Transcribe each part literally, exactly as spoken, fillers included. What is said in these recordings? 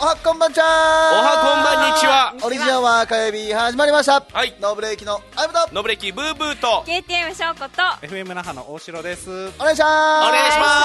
はこんばんちゃー。 おはこんばんにちは。 オリジナルは火曜日始まりました。 はい。 ノーブレーキのアイブとノーブレーキブーブーとケーティーエム 翔子とエフエム 那覇の大城です。 お願いします。 お願いします。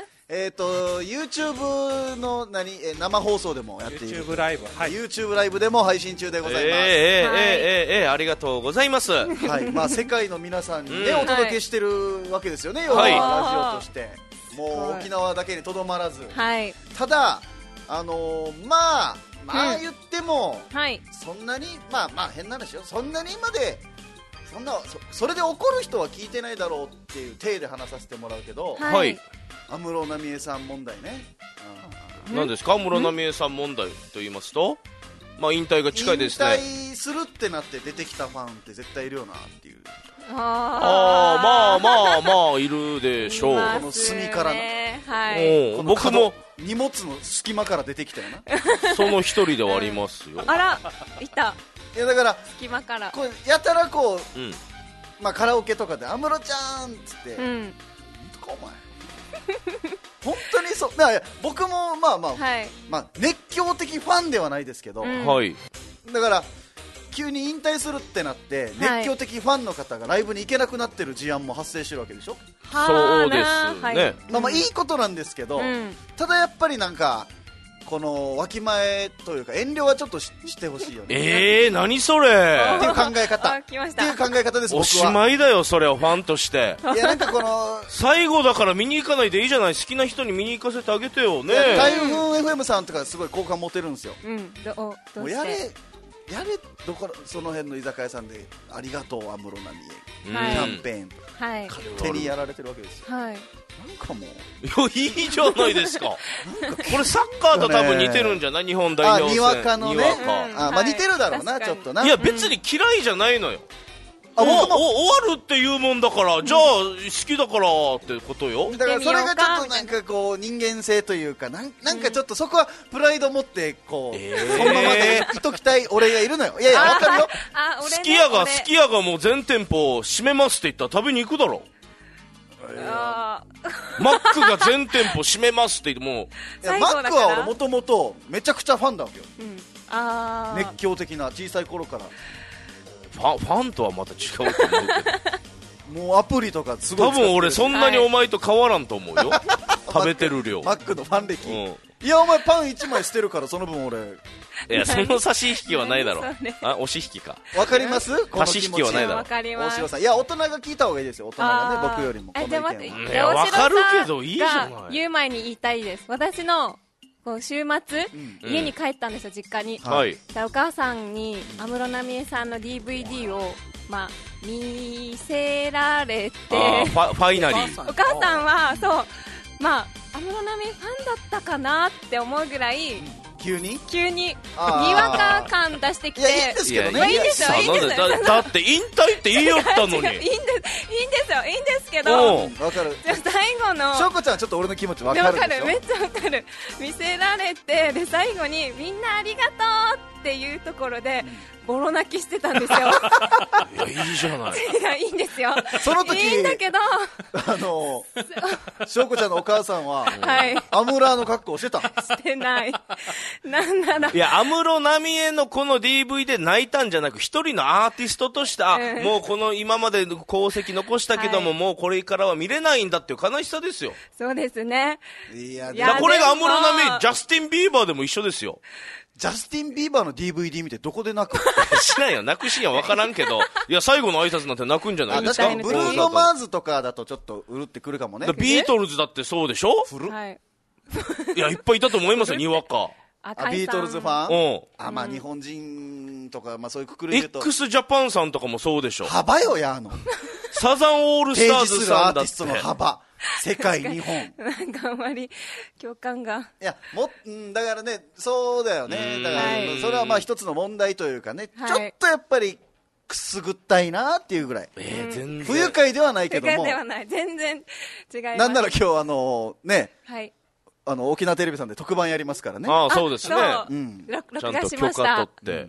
えっ、ー、と YouTube の何え生放送でもやっている YouTube ライブ、はい、 YouTube ライブでも配信中でございます。 えー、えー、えー、えー、えー、ありがとうございます。 はい、まあ世界の皆さんにね、うん、お届けしてるわけですよね。 はい、 要はラジオとしてもう沖縄だけにとどまらず、 はい、 ただあのー、まあまあ言っても、 うん、はい、 そんなにまあまあ変な話よ。そんなにまでそんな そ, それで怒る人は聞いてないだろうっていう体で話させてもらうけど、 はい、 安室奈美恵さん問題ね。 何ですか安室奈美恵さん問題と言いますと、まあ引退が近いですね。 引退するってなって出てきたファンって絶対いるよなっていう。 ああまあまあまあいるでしょう。 この隅からの、 はい、 この僕も荷物の隙間から出てきたよな。 その一人ではありますよ。 あらいた。 いやだから隙間からこうやたらこう、うん、まあカラオケとかで安室ちゃんっつって、うん、お前本当にそう。いやいや僕もまあまあ、はい、まあ熱狂的ファンではないですけど、うん、だから急に引退するってなって熱狂的ファンの方がライブに行けなくなってる事案も発生してるわけでしょ。 そうですね、はい、 まあまあいいことなんですけど、うん、ただやっぱりなんかこのわきまえというか遠慮はちょっと し, してほしいよね。 えー、何それっていう考え方っていう考え方です。 おしまいだよそれはファンとして。 いやなんかこの最後だから見に行かないでいいじゃない。好きな人に見に行かせてあげてよね。 台風 エフエム さんとかすごい好感持てるんですよ、うん、どどうしてもうやれやれどこその辺の居酒屋さんでありがとう安室奈美恵、はい、キャンペーン、はい、勝手にやられてるわけですよ、はい、なんかもういいじゃないですか。なんかこれサッカーと多分似てるんじゃない、日本代表戦。 にわかのね、 うんあ、まあ、似てるだろうな、はい、ちょっとな。 いや別に嫌いじゃないのよ。あ、もう終わるっていうもんだから、じゃあ好きだからってことよ。 だからそれがちょっとなんかこう人間性というか、なんなんかちょっとそこはプライド持ってこう、えー、そのままでいときたい俺がいるのよ。いやいやわかるよ。 あ、 好き家が好き家がもう全店舗閉めますって言ったら食べに行くだろ。あマックが全店舗閉めますって言ってもいやマックは俺もともとめちゃくちゃファンだわけよ、うん、あ熱狂的な小さい頃から。 ファン、ファンとはまた違うと思うけどもうアプリとかすごい多分俺そんなにお前と変わらんと思うよ、はい、食べてる量マックのファン歴、うん、いやお前パンいちまい捨てるからその分俺いやその差し引きはないだろあ押し引きかわかります。 差し引きはないだろ。 わかります。 大城さんいや大人が聞いた方がいいですよ。大人がね僕よりもこの意見は。 いやわかるけどいいじゃない。 言う前に言いたいです。私のこう週末、うん、家に帰ったんですよ実家に、 はい、 お母さんに安室奈美恵さんの ディーブイディー を、まあ、見せられてファ、ファイナリーお母さんはそう、まあ、安室奈美恵ファンだったかなって思うぐらい、うん急に急ににわか感出してきて。いやいいんですけどね。 いいんですよいいんですよ。 だ, だって引退って言いよったのにいいんですいいんですよいいんですけどわかる。 最後のしょうこちゃんはちょっと俺の気持ちわかるでしょ。 めっちゃわかる。見せられてで最後にみんなありがとうっていうところで、うんボロ泣きしてたんですよ。 いやいいじゃない。 いやいいんですよ。 その時いいんだけど、 あのしょうこちゃんのお母さんは、 はい、 アムラーの格好してた。 してない。なんなら。 いや安室奈美恵のこの ディーブイ で泣いたんじゃなく一人のアーティストとして、あ、うん、もうこの今まで功績残したけども、はい、もうこれからは見れないんだっていう悲しさですよ。 そうですね。 いやいやこれが安室奈美恵ジャスティン・ビーバーでも一緒ですよ。 ジャスティン・ビーバーの ディーブイディー 見てどこで泣くしないよ泣くシーンは分からんけどいや最後の挨拶なんて泣くんじゃないですか。 確かにブルーノ・マーズとかだとちょっとうるってくるかもね。 ビートルズだってそうでしょ。 古、 はい、 いやいっぱいいたと思いますよにわか。 あビートルズファン、 うん、 あまあ日本人とか、まあ、そういうくくりで言うと x ジャパンさんとかもそうでしょ。 幅よやあのサザンオールスターズさんだって提示するアーティストの幅世界日本なんかあんまり共感がいやもんだからねそうだよね。だから、はい、それはまあ一つの問題というかね、はい、ちょっとやっぱりくすぐったいなっていうぐらい、 えー、全然不愉快ではないけども不愉快ではない全然違います。 なんなら今日あのね、 はい、 あの沖縄テレビさんで特番やりますからね。 ああそうですね。 うん、録画しました。 ちゃんと許可取って、 うん、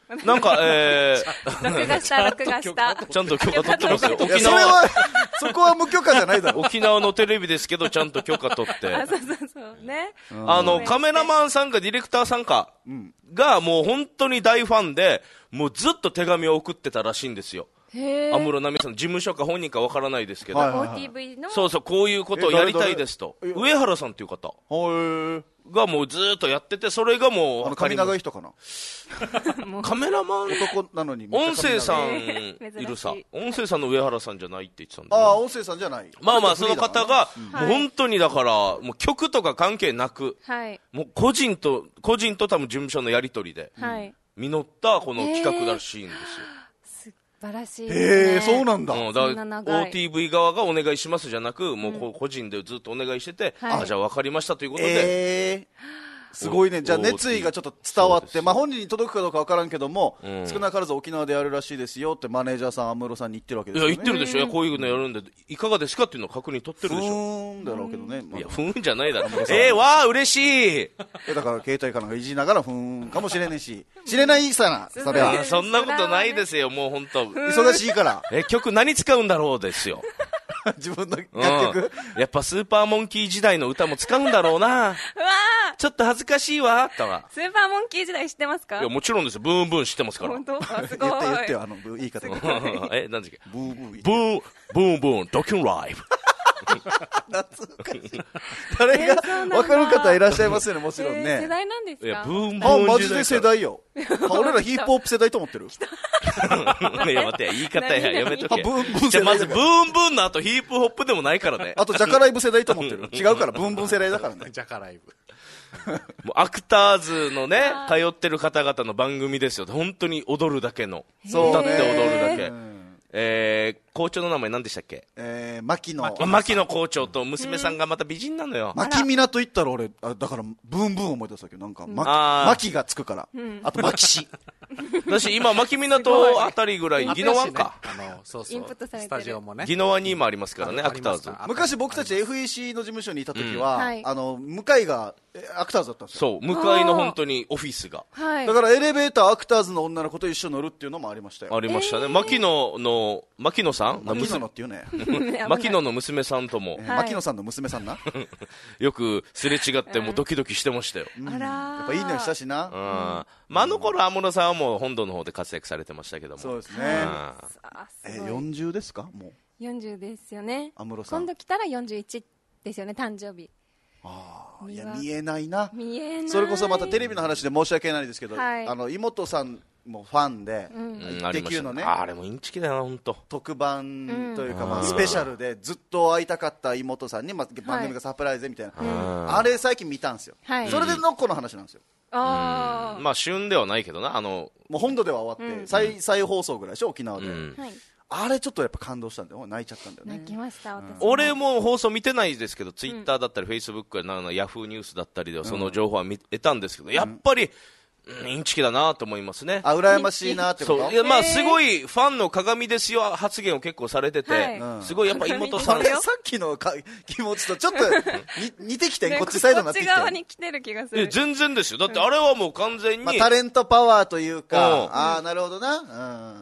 なんか、えー、録画した、録画した。 ちゃんと許可取ってますよ。 沖縄。それは、そこは無許可じゃないだろ。 沖縄のテレビですけど、ちゃんと許可取って。 あ、そうそうそう。ね。 あの、カメラマンさんかディレクターさんか、がもう本当に大ファンで、もうずっと手紙を送ってたらしいんですよ。安室奈美恵さんの事務所か本人かわからないですけど、 はいはいはい、オーティーブイ のそうそう、こういうことをやりたいですと。上原さんっていう方がもうずっとやってて、それがもう、 あの髪長い人かなカメラマン男なのに音声さんいるさ、音声さんの上原さんじゃないって言ってたんだ、 ね、ああ、音声さんじゃない。 まあまあ、その方が、うん、もう本当にだから、もう曲とか関係なく、はい、もう個人と、個人と多分事務所のやりとりで、はい、実ったこの企画らしいんですよ。 素晴らしいですね。 へえ、そうなんだ。 うん、だから オーティーブイ 側がお願いしますじゃなく、もうこう個人でずっとお願いしてて、うん、あ、じゃあ分かりましたということで。 えーすごいね。じゃあ熱意がちょっと伝わって、まあ本人に届くかどうかわからんけども、うん、少なからず沖縄でやるらしいですよってマネージャーさん、安室さんに言ってるわけですよね。 いや、言ってるでしょ。いや、こういうのやるんで、いかがですかっていうのを確認取ってるでしょ。 ふーんだろうけどね。 いや、ふーんじゃないだろ。えー、わー、嬉しい。 え、だから携帯かなんかいじりながらふーんかもしれねえし、知れないさな、それは。 そんなことないですよ、もう本当。 忙しいから。 え、曲何使うんだろうですよ。 自分の楽曲、 うん、やっぱスーパーモンキー時代の歌も使うんだろうな。うわちょっと恥ずかしいわとは。 スーパーモンキー時代知ってますか？ いや、もちろんですよ。ブーンブーン知ってますから。 本当？あ、すごい。 言って言ってよ、あの言い方が。 え、なんだっけ？ ブーブーブーンブーンブーンドキュンライブ。 懐かしい。誰が分かる方いらっしゃいますよね、もちろんね。 えー、世代なんですか？ いや、ブーンブーンあ、マジで世代よ。俺らヒップホップ世代と思ってる。 いや、待って、言い方や、やめとけ。 ブーンブーン世代。 まず、ブーンブーンの後、ヒップホップでもないからね。 あと、ジャカライブ世代と思ってる。違うから、ブーンブーン世代だからね。 ジャカライブ。 もうアクターズのね、通ってる方々の番組ですよ。本当に踊るだけの。歌って踊るだけ。えー、校長の名前何でしたっけ？ えー、牧野。 牧野校長と娘さんがまた美人なのよ。 牧港と言ったら俺、あ、だから、ブーンブーン思い出したけど、なんか、牧がつくから。あと、牧師。 だし、今、牧港あたりぐらい、宜野湾か。 あの、そうそう。スタジオもね。 宜野湾にもありますからね、アクターズ。 昔僕たち エフイーシー の事務所にいた時は、あの、向井がアクターズだったんですよ。 そう、向井の本当にオフィスが。 だからエレベーターアクターズの女の子と一緒に乗るっていうのもありましたよ。 ありましたね。牧野の、牧野さん牧野っていうね。 牧野の娘さんとも。 牧野さんの娘さんな。 よくすれ違ってもうドキドキしてましたよ。 あらやっぱいいのしたしな。 まあ、あの頃安室さんはもう本土の方で活躍されてましたけども。 そうですね。え、よんじゅうですかもう。 よんじゅうですよね。 安室さん。 今度来たらよんじゅういちですよね、誕生日。 ああ、いや、見えないな。 見えない。 それこそまたテレビの話で申し訳ないですけど、あの、妹さんもファンで、イッテ Q のね、 あれもインチキだな、本当。 特番というか、まあ、スペシャルでずっと会いたかった妹さんに、まあ、番組がサプライズでみたいな。あれ最近見たんですよ。それでのこの話なんですよ。 ああ。まあ、旬ではないけどな、あの、 もう本土では終わって、再、再放送ぐらいでしょ、沖縄で。あれちょっとやっぱ感動したんだよ。泣いちゃったんだよね。 泣きました、私。 俺も放送見てないですけど、ツイッターだったり、フェイスブックやヤフーニュースだったりでは、その情報は見得たんですけど、やっぱり、インチキだなと思いますね。 あ、羨ましいなってこと？ そう。いや、まあ、すごいファンの鏡ですよ発言を結構されてて、すごいやっぱ妹さん。 さっきのか気持ちとちょっと似てきて、こっちサイドになってきて。 こっち側に来てる気がする。 全然ですよ。だってあれはもう完全に。 まあ、タレントパワーというか、ああ、なるほどな。うん。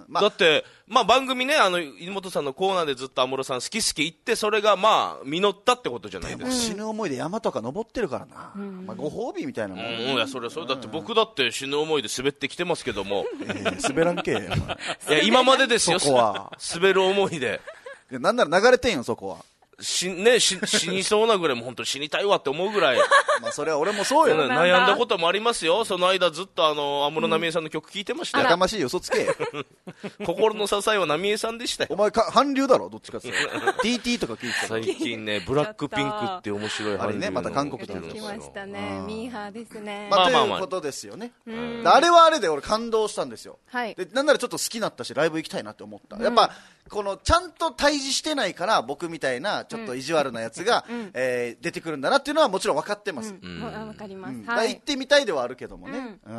だって、まあ番組ね、あの、妹さんのコーナーでずっと安室さん好き好き言って、それがまあ、実ったってことじゃないですか。 でも死ぬ思いで山とか登ってるからな。まあ、ご褒美みたいなもん。 うん、いや、それはそれだって僕だって死ぬ思いで滑ってきてますけども。 えー、滑らんけや。 いや、今までですよ、 そこは。 滑る思いで。 いや、なんなら流れてんよ、そこは。 し、ね、し、死にそうなぐらいも本当に死にたいわって思うぐらい。 まあ、それは俺もそうよ。 悩んだこともありますよ。その間ずっとあの、安室奈美恵さんの曲聴いてましたよ。 やかましいよ、嘘つけ。 心の支えは奈美恵さんでしたよ。 お前か、韓流だろ、どっちかっていうと。ティーティー とか聞いてた。 最近ね、ブラックピンクって面白いあれね、また韓国で来ましたね。ミーハーですね。 まあ、ということですよね。あれはあれで俺感動したんですよ。はい。で、なんならちょっと好きになったし、ライブ行きたいなって思った。やっぱ、この、ちゃんと対峙してないから、僕みたいな、ちょっと意地悪なやつが、えー、出てくるんだなっていうのはもちろん分かってます。 うん、分かります。 はい。行ってみたいではあるけどもね。うん。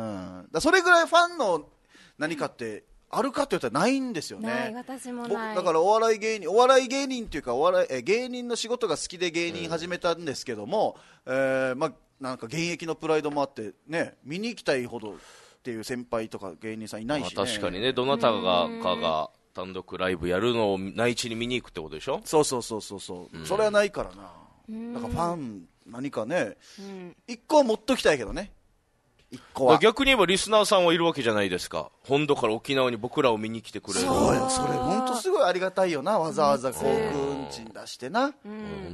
だそれぐらいファンの何かって、あるかって言ったらないんですよね。 ない、私もない。 だからお笑い芸人、お笑い芸人っていうか、お笑い、え芸人の仕事が好きで芸人始めたんですけども、えー、まあ、なんか現役のプライドもあって、ね、見に行きたいほど、 っていう先輩とか芸人さんいないしね、 まあ、確かにね、どなたがかが単独ライブやるのを内地に見に行くってことでしょ。 そうそうそうそうそう、うん、それはないからな。なんかファン何かね、うん、一個は持っときたいけどね。一個は逆に言えばリスナーさんはいるわけじゃないですか。本土から沖縄に僕らを見に来てくれる。 そうよ、それ本当すごいありがたいよな。わざわざ航空運賃出してな、うん、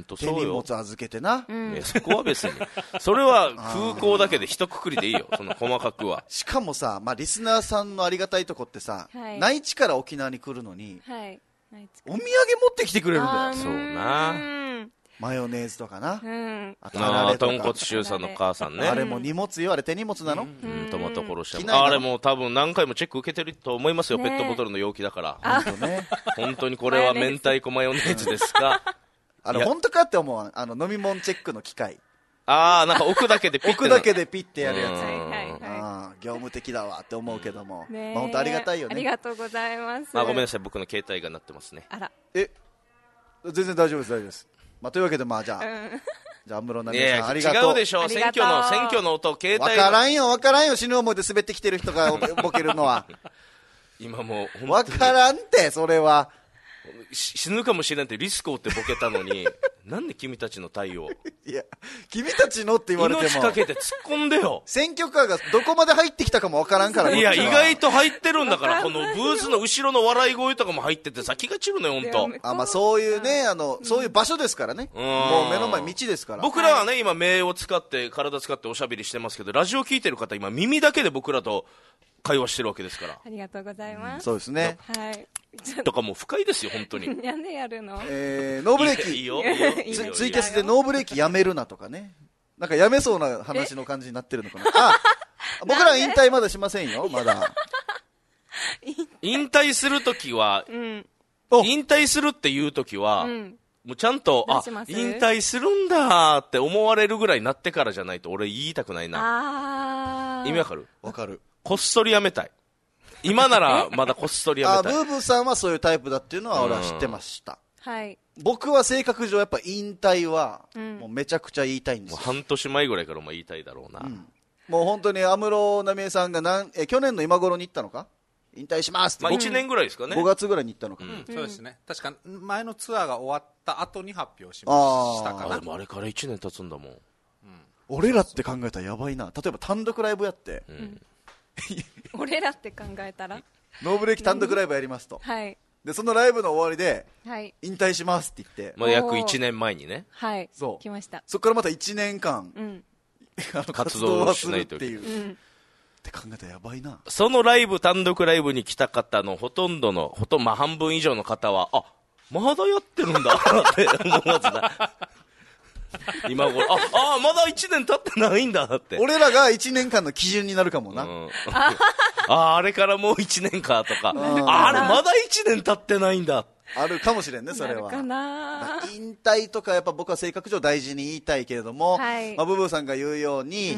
手荷物預けてな、 うん、そこは別にそれは空港だけで一括りでいいよ、その細かくは。 しかもさ、まあ、リスナーさんのありがたいとこってさ、はい、内地から沖縄に来るのに、はい、お土産持ってきてくれるんだよ。 そうな、 マヨネーズとかな、うん、 あとあられとか、豚骨シュウさんの母さんね、 あれも荷物よ、あれ手荷物なの、うんうん、トマト殺しあれも多分何回もチェック受けてると思いますよ、ね、ペットボトルの容器だから本当、ね、本当にこれは明太子マヨネーズですかあれ本当かって思う、あの飲み物チェックの機械、 ああ、なんか置くだけでピッて置くだけでピッてやるやつ、あ業務的だわって思うけども、まあ、本当ありがたいよね。 ありがとうございます。 あ、ごめんなさい、僕の携帯が鳴ってますね。 あら、 え全然大丈夫です大丈夫です、まあ、というわけで、まあ、じゃあ、うん、じゃあ安室奈美恵さんありがとう。 違うでしょ、選挙の選挙の音、携帯分からんよ分からんよ、死ぬ思いで滑ってきてる人がボケるのは今もう分からんって、それは死ぬかもしれんってリスクをってボケたのになんで君たちの対応いや君たちのって言われても命かけて突っ込んでよ。 選挙カーがどこまで入ってきたかも分からんからね。 いや意外と入ってるんだからこのブースの後ろの笑い声とかも入っててさ、気が散るのよ本当。 あ、まあ、そういうね、あのそういう場所ですからね、うん、もう目の前道ですから。 僕らはね今目を使って体使っておしゃべりしてますけど、ラジオ聞いてる方今耳だけで僕らと会話してるわけですから。 ありがとうございます、うん、 そうですね、 はい、 とかもう深いですよ本当になんでやるの、 えー、ノーブレーキいいよツ, ツイキャスでノーブレーキやめるなとかね、なんかやめそうな話の感じになってるのかな。あ僕ら引退まだしませんよ、まだ引退するときは、うん、引退するっていうときは、うん、もうちゃんとあ引退するんだって思われるぐらいになってからじゃないと俺言いたくないな。意味わかる？ わかる。 こっそりやめたい。今ならまだこっそりやめたい。 あ、ブーブーさんはそういうタイプだっていうのは俺は知ってました、 うん、はい。 僕は性格上やっぱ引退はもうめちゃくちゃ言いたいんですよ、 うん、もう半年前ぐらいからも言いたいだろうな、うん、 もう本当に安室奈美恵さんがなんえ去年の今頃に行ったのか、引退しますって、 まあ、いちねんぐらいですかね、 ごがつぐらいに行ったのかな、 うん、そうですね、確か前のツアーが終わった後に発表しましたかな。 あでもあれからいちねん経つんだもん、うん、 俺らって考えたらやばいな。例えば単独ライブやって、うん、 俺らって考えたらノーブレーキ単独ライブやりますと、はい、でそのライブの終わりで、はい、引退しますって言って、 まあ、約いちねんまえにね、 はい、 そう来ました。 そこからまたいちねんかん、うん、あの活動はするっていう、うん、って考えたらやばいな。 そのライブ単独ライブに来た方のほとんどのほと、まあ、半分以上の方はあまだやってるんだって思わずな今頃ああまだいちねん経ってないんだって。 俺らがいちねんかんの基準になるかもな、うん、 ああれからもういちねんかとか、あれまだいちねん経ってないんだ、 あるかもしれんね、それは。 かな、 引退とかやっぱ僕は性格上大事に言いたいけれども、はい、まあ、ブブーさんが言うように、うん、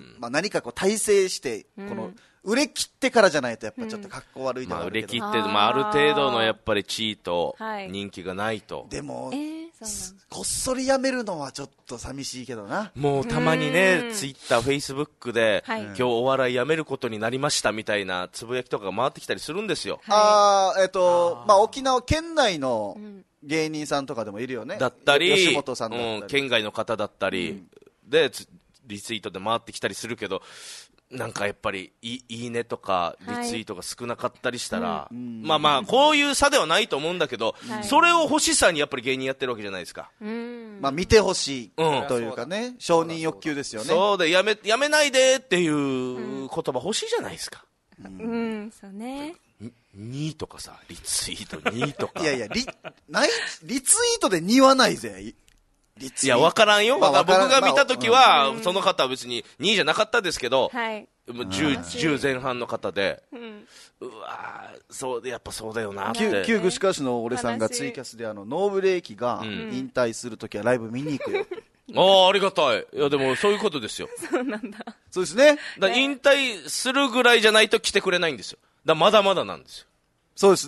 まあ、何かこう体制してこの、うん売れ切ってからじゃないとやっぱちょっと格好悪いとか、うんまあ、売れ切って、まあ、ある程度のやっぱり地位と人気がないと、はい、 でも、えー、こっそりやめるのはちょっと寂しいけどな。 もうたまにねツイッター、フェイスブックで、はい、今日お笑いやめることになりましたみたいなつぶやきとかが回ってきたりするんですよ、 はい、あえっ、ー、とまあ、沖縄県内の芸人さんとかでもいるよね、 だったり吉本さんだったり、 うん、県外の方だったり、うん、でリツイートで回ってきたりするけど、なんかやっぱり い, いいねとかリツイートが少なかったりしたら、はい、まあまあこういう差ではないと思うんだけど、はい、それを欲しさにやっぱり芸人やってるわけじゃないですか。 うんまあ見てほしいというかね、うん、承認欲求ですよね。 そうでやめやめないでっていう言葉欲しいじゃないですか。 うん、うん、そうね。 にとかさリツイートにとかいやいや リ, ないリツイートでにはないぜ。 いや分からんよ、まあ、僕が見たときは、まあ、その方は別ににじゃなかったですけど、はい、10, じゅう前半の方で、うん、うわそうでやっぱそうだよなって。 旧串川市の俺さんがツイキャスであのノーブレーキが引退するときはライブ見に行くよ、 うん、ああありがたい。いやでもそういうことですよそうなんだ。 そうですね。 だ引退するぐらいじゃないと来てくれないんですよ。だまだまだなんですよ。 そうですね。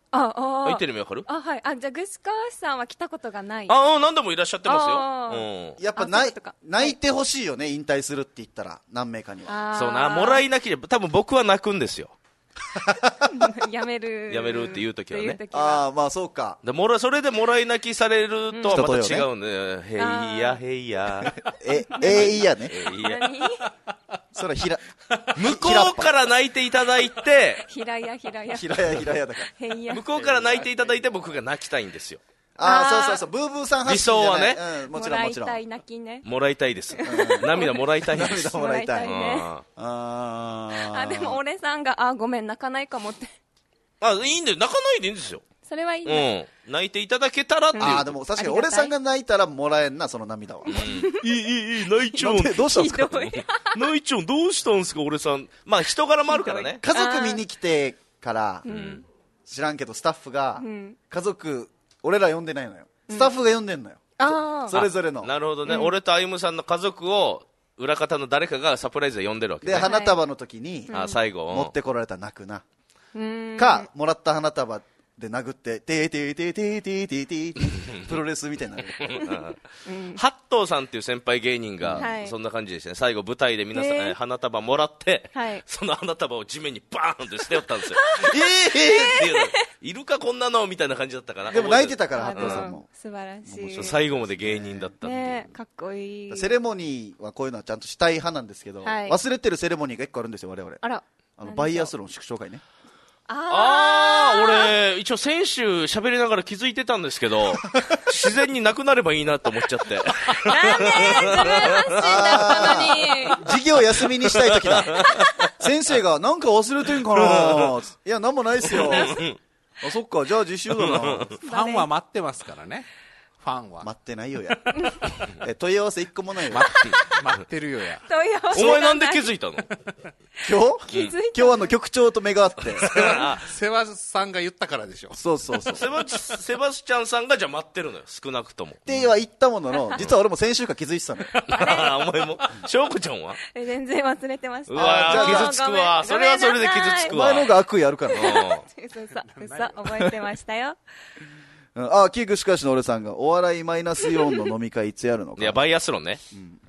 ああ言ってる意味わかる？ あ、はい。あ、じゃあ、串川さんは来たことがない。 ああ、何度もいらっしゃってますよ。 うん、やっぱ泣い、泣いてほしいよね、引退するって言ったら、何名かには。 そうな、もらい泣きで、多分僕は泣くんですよ。 やめる。 やめるって言うときはね。 ああ、まあそうか。 でもら、それでもらい泣きされるとはまた違うんで、へいや、へいや。 え、えいやね。 えいや。 それはひら、 向こうから泣いていただいて、 ひらやひらや。 ひらやひらやだから。 向こうから泣いていただいて僕が泣きたいんですよ。 ああ、そうそうそう、ブーブーさん発信じゃない。理想はね。うん、もちろんもちろん。 もらいたい泣きね。 もらいたいです。涙もらいたいです。 涙もらいたい。 ああ。でも俺さんが、あ、ごめん、泣かないかもって。 あ、いいんだよ。泣かないでいいんですよ。 それはいいね。 うん。泣いていただけたらっていう。 ああ、でも確かに俺さんが泣いたらもらえんな、その涙は。 いい、いい、いい、泣いちゃうん。 どうしたんですか？ 泣いちゃうん、どうしたんですか、俺さん。まあ、人柄もあるからね。 家族見に来てから、知らんけどスタッフが、家族、俺ら呼んでないのよ。スタッフが呼んでんのよ。 ああ。 それぞれの。 なるほどね。俺と歩夢さんの家族を、裏方の誰かがサプライズで呼んでるわけね。 で、花束の時に、 最後持ってこられたら泣くな。か、もらった花束で殴って、てーてーてーてーてーてーてープロレスみたいになる。 八頭さんっていう先輩芸人が、そんな感じでしたね。最後舞台で皆さん花束もらって、その花束を地面にバーンって捨てよったんですよ。えーっていうの。いるかこんなのみたいな感じだったかな。 でも泣いてたから、八頭さんも。 素晴らしい。 最後まで芸人だったっていう。 ね、かっこいい。 セレモニーはこういうのはちゃんとしたい派なんですけど、忘れてるセレモニーが一個あるんですよ、我々。 あら。 あの、バイアスロン祝勝会ね。 ああ、俺、一応先週喋りながら気づいてたんですけど、自然になくなればいいなと思っちゃって。なんで自分発信だったのに。 授業休みにしたい時だ。先生が、なんか忘れてんかないや、なんもないっすよ。あ、そっか、じゃあ実習だな。ファンは待ってますからね。ファンは。 待ってないよや。え、問い合わせ一個もないよ。 待って、待ってるよや。 問い合わせ。 お前なんで気づいたの？ 今日気づいた。今日あの局長と目が合って。 セバさんが言ったからでしょ。 そうそうそう。 セバ、セバスチャンさんがじゃあ待ってるのよ、少なくとも。 っては言ったものの、実は俺も先週から気づいてたのよ。 お前も。翔子ちゃんは全然忘れてました。 うわー、傷つくわ。それはそれで傷つくわ。 お前の方が悪意あるからな。 嘘嘘、嘘、覚えてましたよ。 ああ、キークしかしの俺さんが、お笑いマイナスイオンの飲み会いつやるのか。 いや、バイアスロンね。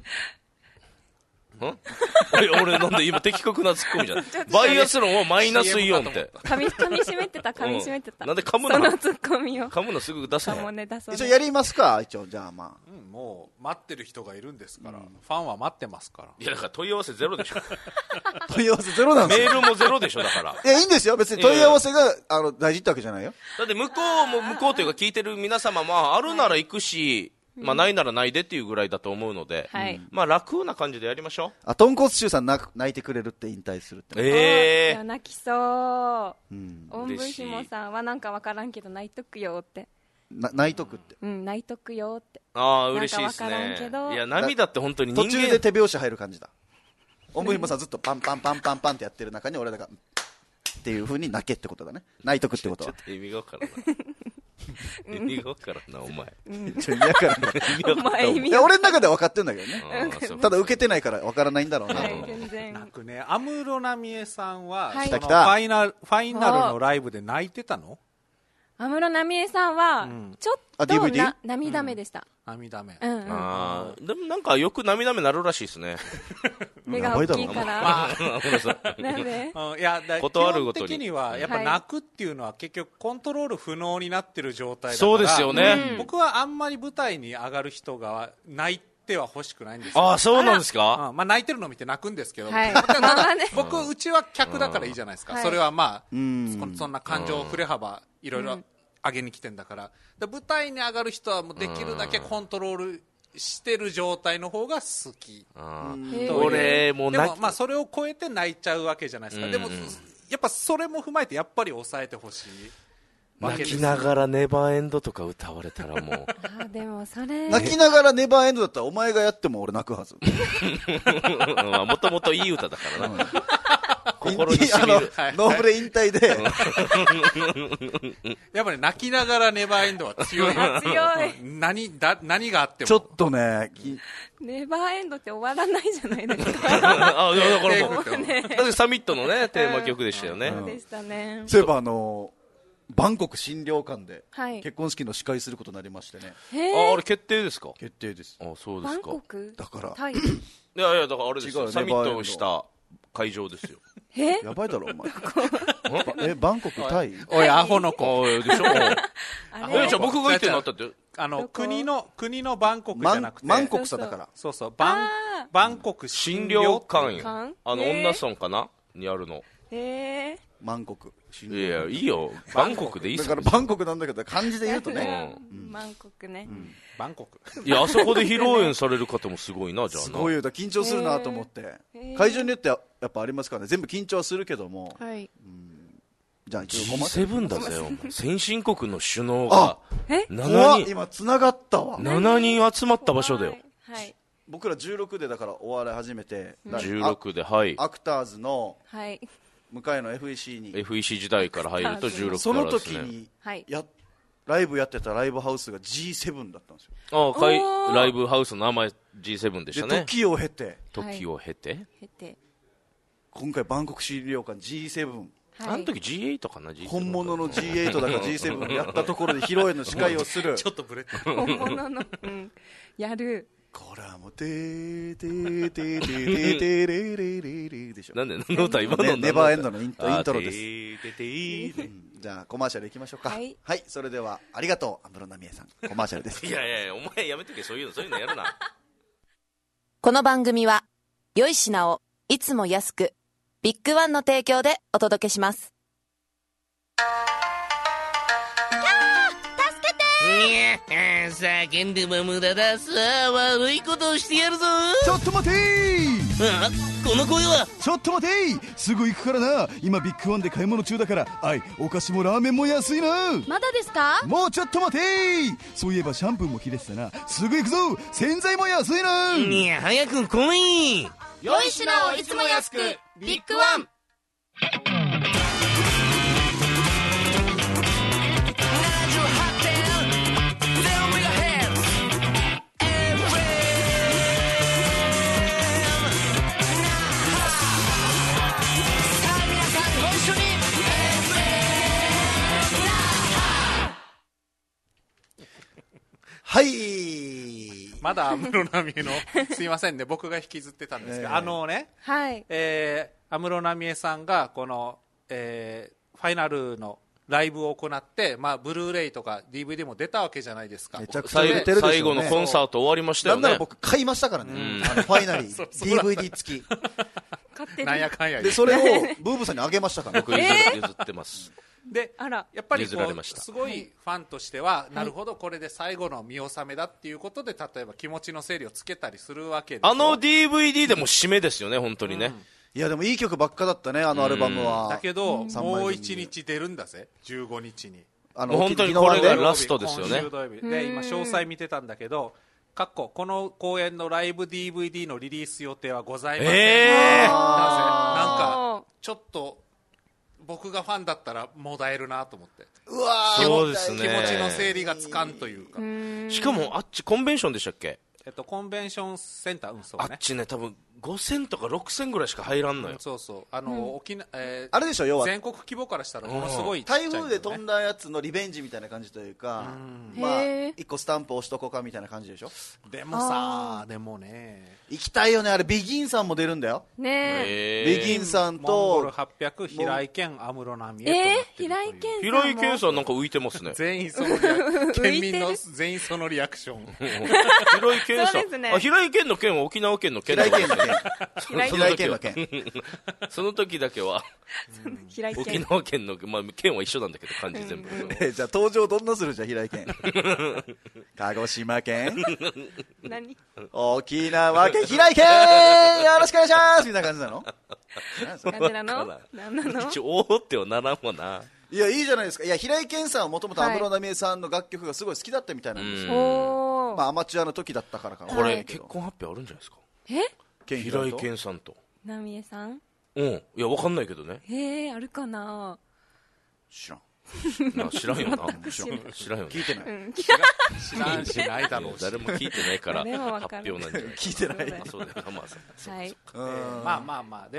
うん。ん俺、なんで今的確なツッコミじゃん。バイアスロンはマイナスイオンって。 噛み、噛み締めてた、噛み締めてた。 なんで噛むの？ そのツッコミを。 噛むのすぐ出せない。 一応やりますか一応、じゃあまあ。 うん、もう、待ってる人がいるんですから、ファンは待ってますから。 いや、だから問い合わせゼロでしょ。 問い合わせゼロなんですよ。 メールもゼロでしょ、だから。 いや、いいんですよ。別に問い合わせが、あの、大事ってわけじゃないよ。 だって向こうも向こうというか聞いてる皆様、まあ、あるなら行くし、まあ、ないならないでっていうぐらいだと思うので、 はい、 まあ、楽な感じでやりましょう。 あ、豚骨臭さん泣いてくれるって引退するって。 ええー。 泣きそう。うん。おんぶひもさんはなんかわからんけど泣いとくよって。 な、泣いとくって。 うん、泣いとくよって。 ああ、嬉しいですね。いや、涙って本当に人間。 途中で手拍子入る感じだ。おんぶひもさんずっとパンパンパンパンパンってやってる中に俺らが、っていう風に泣けってことだね。泣いとくってことは。 ちょっと意味がわからない。意味がわからんな、お前。 ちょ、意味わからない。 お前意味いや、俺の中では分かってんだけどね。ただ受けてないから分からないんだろうな。 全然。 泣くね。安室奈美恵さんは、 来た来ファイナル、ファイナルのライブで泣いてたの？ 安室奈美恵さんは、ちょっとな涙目でした。 涙目。 ああ、でもなんかよく涙目なるらしいですね。 目が大きいから。なんで？ いや、基本的にはやっぱ泣くっていうのは結局コントロール不能になってる状態だから。 そうですよね。 僕はあんまり舞台に上がる人が泣いてては欲しくないんですよ。 ああ、そうなんですか？ うん、まあ泣いてるのを見て泣くんですけど、 はい、 僕うちは客だからいいじゃないですか。それはまあ、うん、そんな感情振れ幅いろいろ上げに来てんだから、で舞台に上がる人はもうできるだけコントロールしてる状態の方が好き。 俺もうでもまあそれを超えて泣いちゃうわけじゃないですか。でもやっぱそれも踏まえてやっぱり抑えてほしい。 泣きながらネバーエンドとか歌われたらもうあでもそれ泣きながらネバーエンドだったらお前がやっても俺泣くはず。 もともといい歌だからな、うん、心に染みるノーブレ引退でやっぱり、ね、泣きながらネバーエンドは強い。 強い。 何だ何があってもちょっとねネバーエンドって終わらないじゃないですか。 あだからもう、ね、だってサミットのねテーマ曲でしたよね。 そうでしたね。 そういえばあのバンコク診療館ではい結婚式の司会することになりましてね。 へあ、あーれ決定ですか？ 決定です。 あ、そうでバンすか。 コクだからタイいやいや、だからあれですよ、 違うねサミットをした会場ですよ。 えやばいだろお前。えバンコクタイ？ おいアホの子。 あでしょ。 あれえじゃあ僕が言ってなったって。 あのどこ国の国のバンコクじマンゃなくて、 マンコクさだから。 そうそうバンあーバンコク診療館よ。 館あのへー女村かなにあるの。 へマンコク診いやいや療館。 いいよ。バンコクでいいっだすよ。 からバンコクなんだけど漢字で言うとえね。 バンコクねバンコク。 いやあそこで披露宴される方もすごいなじゃあな。 すごいよ。だ緊張するなと思って。 へー会場によってはやっぱありますからね。全部緊張はするけども。 はいじゃあジーセブン だぜお前。先進国の首脳あがえ怖 7 っ人今繋がったわ。 ななにん集まった場所だよ。 はい僕らじゅうろくでだからお笑い始めて。だじゅうろくではいアクターズのはい向かいの エフイーシー に。 エフイーシー 時代から入るとじゅうろくそのからですね。 時にはいやライブやってたライブハウスが ジーセブン だったんですよ。 あかいおーライブハウスの名前 ジーセブン でしでたね。 時を経て時を経て。 経て今回バンコク診療館 ジーセブン、 はいあの時 ジーエイトかな ジーセブン本物の ジーエイト だか ジーセブン やったところで披露宴の司会をするちょっとブレてる。 本物のうんやるこらもてーてーてーてーてーてーれーれーれーれーでしょ。 なんで何の歌今のね何の歌ネバーエンドのイントイントロです。 あてーてーてーてーうんじゃあコマーシャルいきましょうか。 はいそれではありがとう安室奈美恵さん。コマーシャルですいやいやいやお前やめとけそういうのそういうのやるな。 この番組は良い品をいつも安くビッグワンの提供でお届けします。 いや叫んでも無駄ださ悪いことをしてやるぞ。 ちょっと待てーあこの声は。 ちょっと待てーすぐ行くからな。今ビッグワンで買い物中だから。あいお菓子もラーメンも安いな。 まだですか？ もうちょっと待てーそういえばシャンプーも切れてたな。すぐ行くぞ。洗剤も安いな。 いや早く来い。 良い品をいつも安くビッグワン。 はいまだ安室奈美恵のすいませんね僕が引きずってたんですけど、 ええあのね、 はいえー、安室奈美恵さんがこの、えー、ファイナルのライブを行って、まあ、ブルーレイとか ディーブイディー も出たわけじゃないですか。 めちゃくちゃ売最れてるでしょうね。 最後のコンサート終わりましたよね。 なんなら僕買いましたからね、あのファイナリー ディーブイディー 付き買ってなんるやかんや言うでそれをブーブーさんにあげましたから僕譲る譲ってます。 であらやっぱりこ譲られましたうすごいファンとしては、なるほどこれで最後の見納めだっていうことで例えば気持ちの整理をつけたりするわけですよ。 あの ディーブイディー でも締めですよね本当にね。 いやでもいい曲ばっかだったねあのアルバムは。 だけど、 三枚組もう一日出るんだぜじゅうごにちに。 あもう本当に沖縄でこれがラストですよね今週土曜日で今詳細見てたんだけどかっここの公演のライブ ディーブイディー のリリース予定はございません、 えーなぜなんかあちょっと僕がファンだったらもだえるなと思ってうわーそうですね気持ちの整理がつかんというか、 しかもあっちコンベンションでしたっけ？ えっと、コンベンションセンター、うんそうねあっちね多分ごせんとかろくせんぐらいしか入らんのよ。 そうそうあの、沖縄えーあれでしょ要は全国規模からしたらものすごいちっちゃい台んだよね風で飛んだやつのリベンジみたいな感じというか、まあへー一個スタンプ押しとこうかみたいな感じでしょ。 でもさでもね行きたいよねあれ。ビギンさんも出るんだよ。 ねええービギンさんモンゴルとはっぴゃく平井堅安室奈美恵えー、平井堅さんも平井堅さんなんか浮いてますね。 全員そのリア県民の全員そのリアクション平井堅さん、 そうですねあ平井堅の県は沖縄県の県平井堅の件平井平井堅の件その時だけは平井堅沖縄県の、まあ、県は一緒なんだけど漢字全部、 えじゃあ登場どんなするじゃん平井堅鹿児島県何沖縄県平井堅よろしくお願いしますみたいな感じなの。何それ感じなの何なの一応おーってはならんわな。 いやいいじゃないですか。いや平井堅さんはもともと安室奈美恵さんの楽曲がすごい好きだったみたいなんですよ、 おーまあ、アマチュアの時だったからかな。 これ、 はい結婚発表あるんじゃないですか？ え平井堅さんと。 奈美恵さんうんいやわかんないけどね。 えー、あるかな知らんな知らんよな知らん知らんよね。 聞いてない、 うん知らんしないだろうし、 誰も聞いてないから誰もわ発かんない表なんじゃないか聞いてないあそうだよまあそうはいうんまあまあまあでも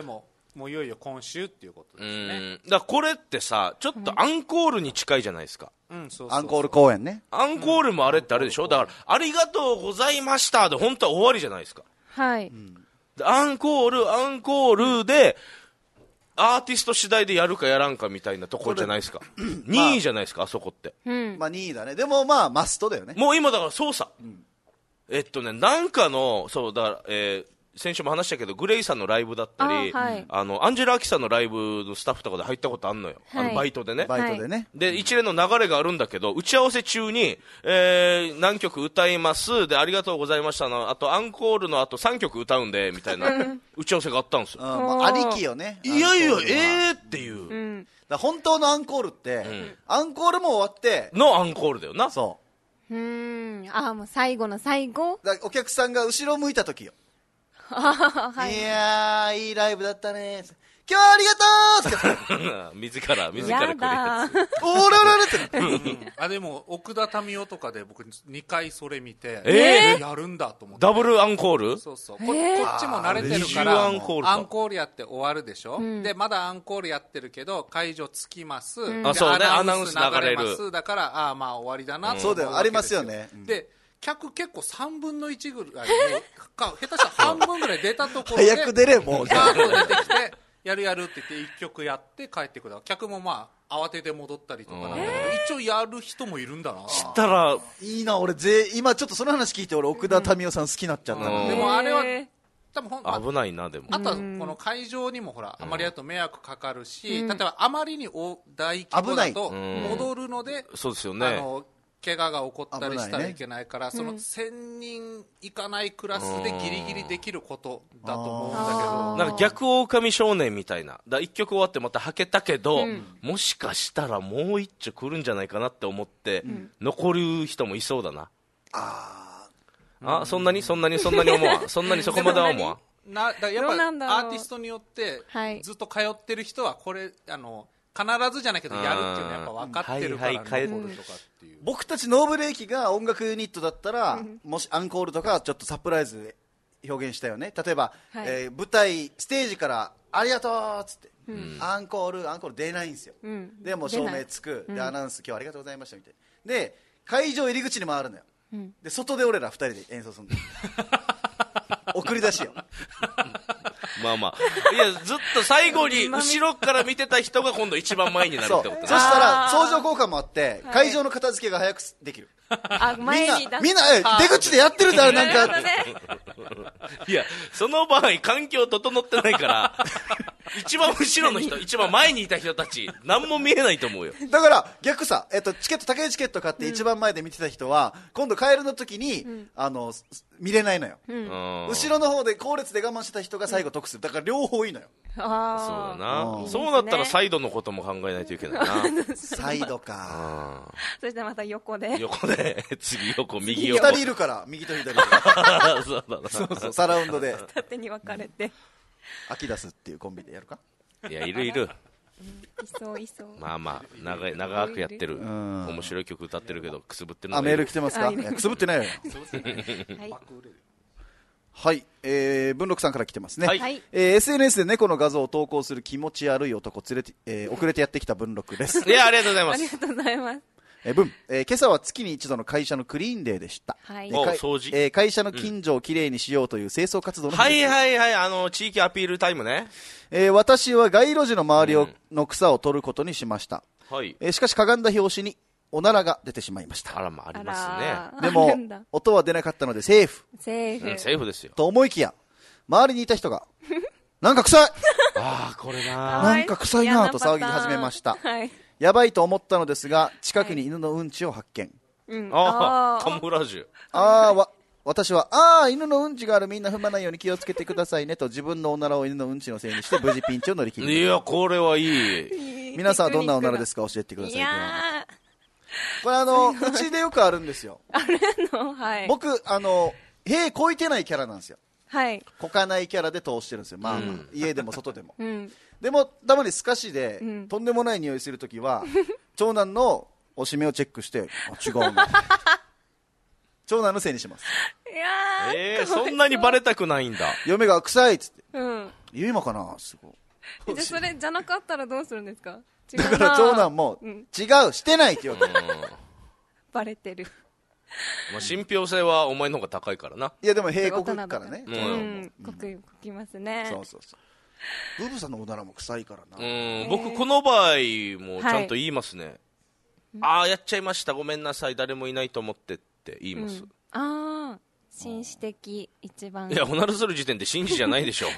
もういよいよ今週っていうことですね。 うんだからこれってさちょっとアンコールに近いじゃないですか、 うんそうそうそう、 アンコール公演ね。 アンコールもあれってあれでしょ、だからありがとうございましたで本当は終わりじゃないですか。 はい、 でアンコールアンコールでアーティスト次第でやるかやらんかみたいなところじゃないですか。にいじゃないですか、あそこって。 うん、 まあにいだね。でもまあマストだよね。 もう今だからそうさ、うん、えっとねなんかのそうだから、えー先週も話したけどグレイさんのライブだったり あ、はい、あのアンジェラ・アキさんのライブのスタッフとかで入ったことあんのよ、はい、あのバイトでねバイトでね、 で一連の流れがあるんだけど打ち合わせ中に、えー、何曲歌いますでありがとうございましたのあとアンコールのあとさんきょく歌うんでみたいな打ち合わせがあったんですよ、 うんまあ、ありきよね。 いやいやえーっていう、うん、 だ本当のアンコールって、うん、アンコールも終わってのアンコールだよな。 そううーんあもう最後の最後だお客さんが後ろ向いた時よはい、いやーいいライブだったね今日はありがとう自ら自らくれやつおらららってあでも奥田民生とかで僕にかいそれ見て、 えー、やるんだと思ってダブルアンコールそうそう こ, こっちも慣れてるからアンコールアンコールやって終わるでしょ、うん、でまだアンコールやってるけど会場着きます、うん、 あそうねアナウンス流れるだからああまあ終わりだな、 うん、そうだよありますよね、 うん、で客結構さんぶんのいちぐらいか下手したら半分ぐらい出たところで早く出れもうガーッと出てきてやるやるって言っていっきょくやって帰ってくる客もまあ慌てて戻ったりとかなんだけど一応やる人もいるんだな。 知ったらいいな俺ぜ今ちょっとその話聞いて俺奥田民生さん好きになっちゃった、 うん、でもあれは多分ほん危ないなでもあとはこの会場にもほらあまりやると迷惑かかるし、うん、例えばあまりに大規模だと戻るので、 うん、そうですよねあの怪我が起こったりしたらいけないから、ね、そのせんにんいかないクラスでギリギリできることだと思うんだけどなんか逆狼少年みたいなだいっきょく終わってまたはけたけど、うん、もしかしたらもう一丁来るんじゃないかなって思って、うん、残る人もいそうだなああそんなにそんなにそんなに思わんそんなにそこまでは思わんなだやっぱりアーティストによってずっと通ってる人はこれあの必ずじゃないけどやるっていうのはやっぱ分かってるから残るとかっていう僕たちノーブレーキが音楽ユニットだったら、うん、もしアンコールとかちょっとサプライズで表現したよね例えば、はいえー、舞台ステージからありがとうっつって、うん、アンコールアンコール出ないんですよ、うん、でも照明つくでアナウンス、うん、今日はありがとうございましたみたいなで会場入り口に回るのよ、うん、で外で俺らふたりで演奏するの送り出しよまあまあいやずっと最後に後ろから見てた人が今度一番前になるってことね。 そしたら相乗効果もあって会場の片付けが早くできる、 あ前に出すみんなみんな出口でやってるだろなんかいやその場合環境整ってないから一番後ろの人一番前にいた人たち何も見えないと思うよ。 だから逆さ、えっと、チケット高いチケット買って一番前で見てた人は、うん、今度帰るの時に、うん、あの見れないのよ、うん、後ろの方で後列で我慢してた人が最後得するだから両方いいのよ。 あそうだな、うん、そうなったらサイドのことも考えないといけないなサイドかそしてまた横で横で次横右横ふたりいるから右と左そうだなそうそうサラウンドで縦に分かれてアキダスっていうコンビでやるか。 いやいるいるいそういそうまあまあ長い長くやってる面白い曲歌ってるけどくすぶってるのあメール来てますか。いやくすぶってないよはいはい、えー、文禄さんから来てますね、はいえー、エスエヌエス で猫の画像を投稿する気持ち悪い男連れて、えー、遅れてやってきた文禄ですいやありがとうございますありがとうございます。 えー、文、えー、今朝は月に一度の会社のクリーンデーでした、 はいえーか掃除えー、会社の近所をきれいにしようという清掃活動の、 はいはいはいあの地域アピールタイムね、 えー、私は街路樹の周りを、うん、の草を取ることにしました、 はいえー、しかしかがんだ拍子におならが出てしまいました。 あらまあありますね。でも音は出なかったのでセーフセーフ、 うん、セーフですよと思いきや周りにいた人がなんか臭いああこれななんか臭いなと騒ぎ始めました、はい、やばいと思ったのですが近くに犬のうんちを発見、 はいうん、 ああカモフラージュあわ私はああ犬のうんちがあるみんな踏まないように気をつけてくださいねと自分のおならを犬のうんちのせいにして無事ピンチを乗り切りいやこれはいい皆さんはどんなおならですか教えてください。いやこれあのうちでよくあるんですよあるの、はい、 僕あの塀こいてないキャラなんですよ。 はい、 こかないキャラで通してるんですよ、まあ、まあうん、家でも外でも、 うん、 でもたまにすかしで、うん、とんでもない匂いするときは長男のおしめをチェックしてあ違うな長男のせいにします。 いやー、えー、そんなにバレたくないんだ。 嫁が臭いっつって、 うん、 ゆいまかなすごいじゃあそれじゃなかったらどうするんですか？違うだから長男も、うん、違うしてないって言うわけ、うん、 バレてる。 まあ信憑性はお前の方が高いからな。 いやでも閉国からね、 うん、国こきますね。 そうそうそう。ブーブーさんのおならも臭いからな。 うん、僕この場合もちゃんと言いますね、はい、ああやっちゃいました、ごめんなさい、誰もいないと思ってって言います、うん、 ああ紳士的一番。 いやおならする時点で紳士じゃないでしょ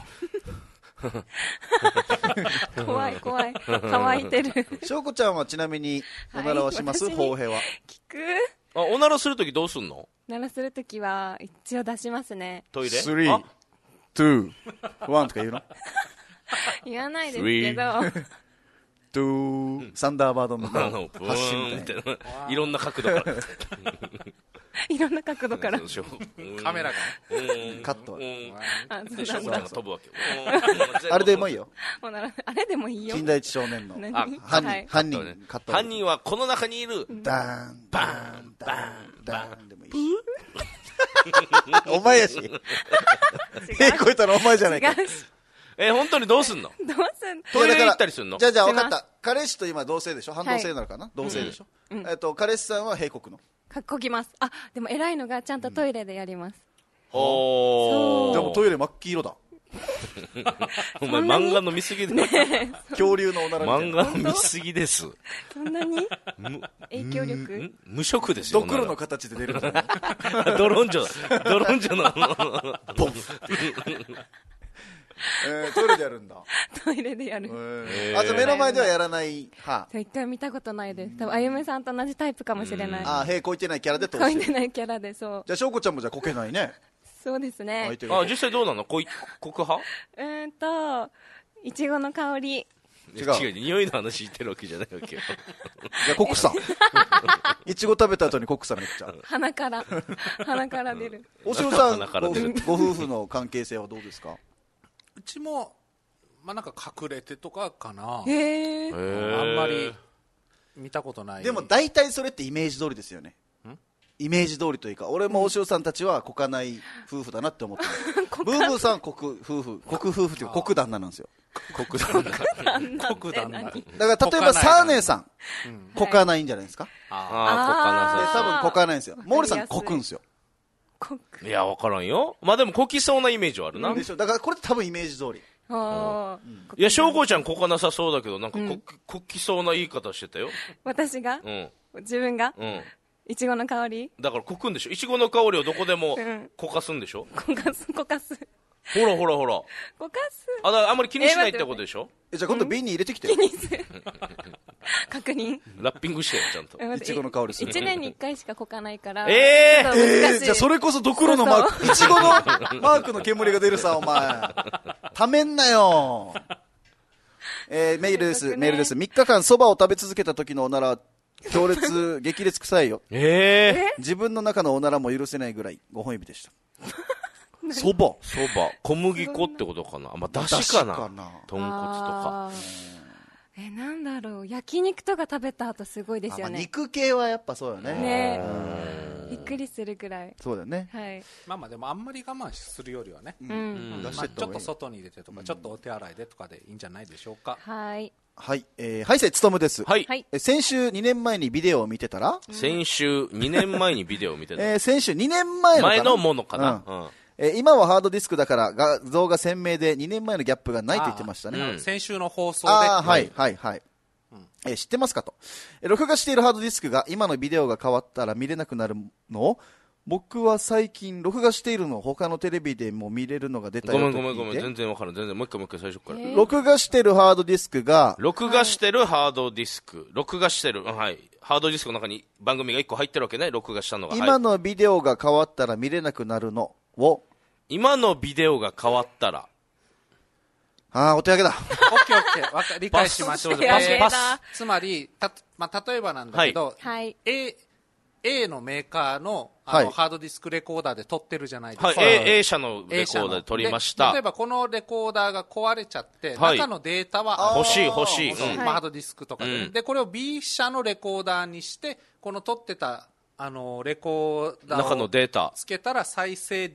怖い怖い、乾いてる。 翔子ちゃんはちなみにおならはします？方平は聞く。 あ、おならするときどうすんの？ おならするときは一応出しますね。 トイレスリー、ツー、ワンとか言うの？ 言わないですけどトゥー、サンダーバードの発信みたいな、 いろんな角度からいろんな角度からカメラがカットあ、 で翔子ちゃんが飛ぶわけ。 あれでもいいよ、 あれでもいいよ。 金田一少年の犯人、犯人カット、 犯人はこの中にいる。 ダーンバーンバーンバーンでもいいしお前やしえこいたのお前じゃないか。 えー、本当にどうすんの？ どうすんの？ トイレ行ったりすんの？ じゃあじゃあ分かった。彼氏と今同棲でしょ？半同棲なのかな、はい、同棲でしょ、うん、えっと彼氏さんは閉国のかっこきます。あ、でも偉いのがちゃんとトイレでやります、 うん、おー、でもトイレ真っ黄色だお前漫画の見すぎで、ね、 恐竜のおならみたいな漫画の見すぎです。 そんなに影響力？ 無色ですよ。 ドクロの形で出るんじゃないドロンジョドロンジョのボンえー、トイレでやるんだ。 トイレでやる、 えー、あと目の前ではやらない派。 一回見たことないです。多分あゆめさんと同じタイプかもしれない。 ああ、へえこいてないキャラで通してる。こいてないキャラで。そう。 じゃあ翔子ちゃんもじゃあこけないね。 そうですね。 あ、実際どうなの？こいこく派？ うーんといちごの香り。 違う違う、匂いの話言ってるわけじゃないわけよ。 じゃあコクさいちご食べた後にコクさめっちゃ鼻から鼻から出る。 おしろさん ご, ご夫婦の関係性はどうですか？ うちもまあなんか隠れてとかかな。 へー、あんまり見たことない。 でも大体それってイメージ通りですよね。イメージ通りというか、俺もおしろさんたちはこかない夫婦だなって思ってるブーブーさん国夫婦、国夫婦っていうか国旦那なんですよ。 国旦那国旦那だから例えばサーネーさんこかないんじゃないですか？ ああ、 こかなさい。多分こかないんですよ。モーリさんこくんですよ。 いや分からんよ。まあでもこきそうなイメージはあるな。 でしょ。だからこれって多分イメージ通り。 あ、 うん、いや翔子ちゃんこかなさそうだけどなんか こ,、うん、こきそうな言い方してたよ。 私が、 うん、 自分が、 うん、 いちごの香りだからこくんでしょ。いちごの香りをどこでもこかすんでしょ。 こかすこかすほらほらほらこかす。 あ、だからあんまり気にしないってことでしょ。 え、じゃあ今度瓶に入れてきて。 気にする確認。 ラッピングしてよちゃんと。 いちごの香りする。 いちねんにいっかいしかこかないからえー、 えー、じゃあそれこそドクロのマーク、いちごのマークの煙が出るさお前ためんなよ。えー、メールです、ね、メールです。みっかかんそばを食べ続けた時のおなら強烈激烈臭いよ。 えー、 自分の中のおならも許せないぐらいごほん指でした。そばそば小麦粉ってことかな。まあ、だしかな。豚骨とか。 え、なんだろう、焼肉とか食べた後すごいですよね。 まあ、肉系はやっぱそうよね。 ね、びっくりするぐらい。 そうだよね。 はい。 まあまあでもあんまり我慢するよりはね、 うんうんまあ、ちょっと外に入れてとか、うん、ちょっとお手洗いでとかでいいんじゃないでしょうか。 はい。 はい、えー、はいせつとむです。 はい。 え先週にねんまえにビデオを見てたら、 うん、先週にねんまえにビデオを見てた。 えー、先週にねんまえのかな。 前のものかな。 うんうん、えー、今はハードディスクだから画像が鮮明でにねんまえのギャップがないと言ってましたね。 うん、先週の放送で。 ああ、はいはいはい。えー、知ってますかと、えー、録画しているハードディスクが今のビデオが変わったら見れなくなるのを僕は最近録画しているのを他のテレビでも見れるのが出たよと聞いて。 ごめんごめんごめん全然わからん。全然もう一回もう一回最初から、えー、録画しているハードディスクが録画してるハードディスク録画してる、はい、ハードディスクの中に番組がいっこ入ってるわけね。録画したのが今のビデオが変わったら見れなくなるのを今のビデオが変わったらあー、お手上げだ。 オッケーオッケー、わか理解しました。 パスパス。 つまり、た、まあ、例えばなんだけど、 はい、 A、A のメーカーの、あの、はい、ハードディスクレコーダーで撮ってるじゃないですか。 はい、A, A 社のレコーダーで撮りました。 例えばこのレコーダーが壊れちゃって、はい、中のデータは欲しい欲しい。 うん、まあ、ハードディスクとかで、うん、で、これを B 社のレコーダーにして、この撮ってた、あの、レコーダーを中のデータつけたら再生で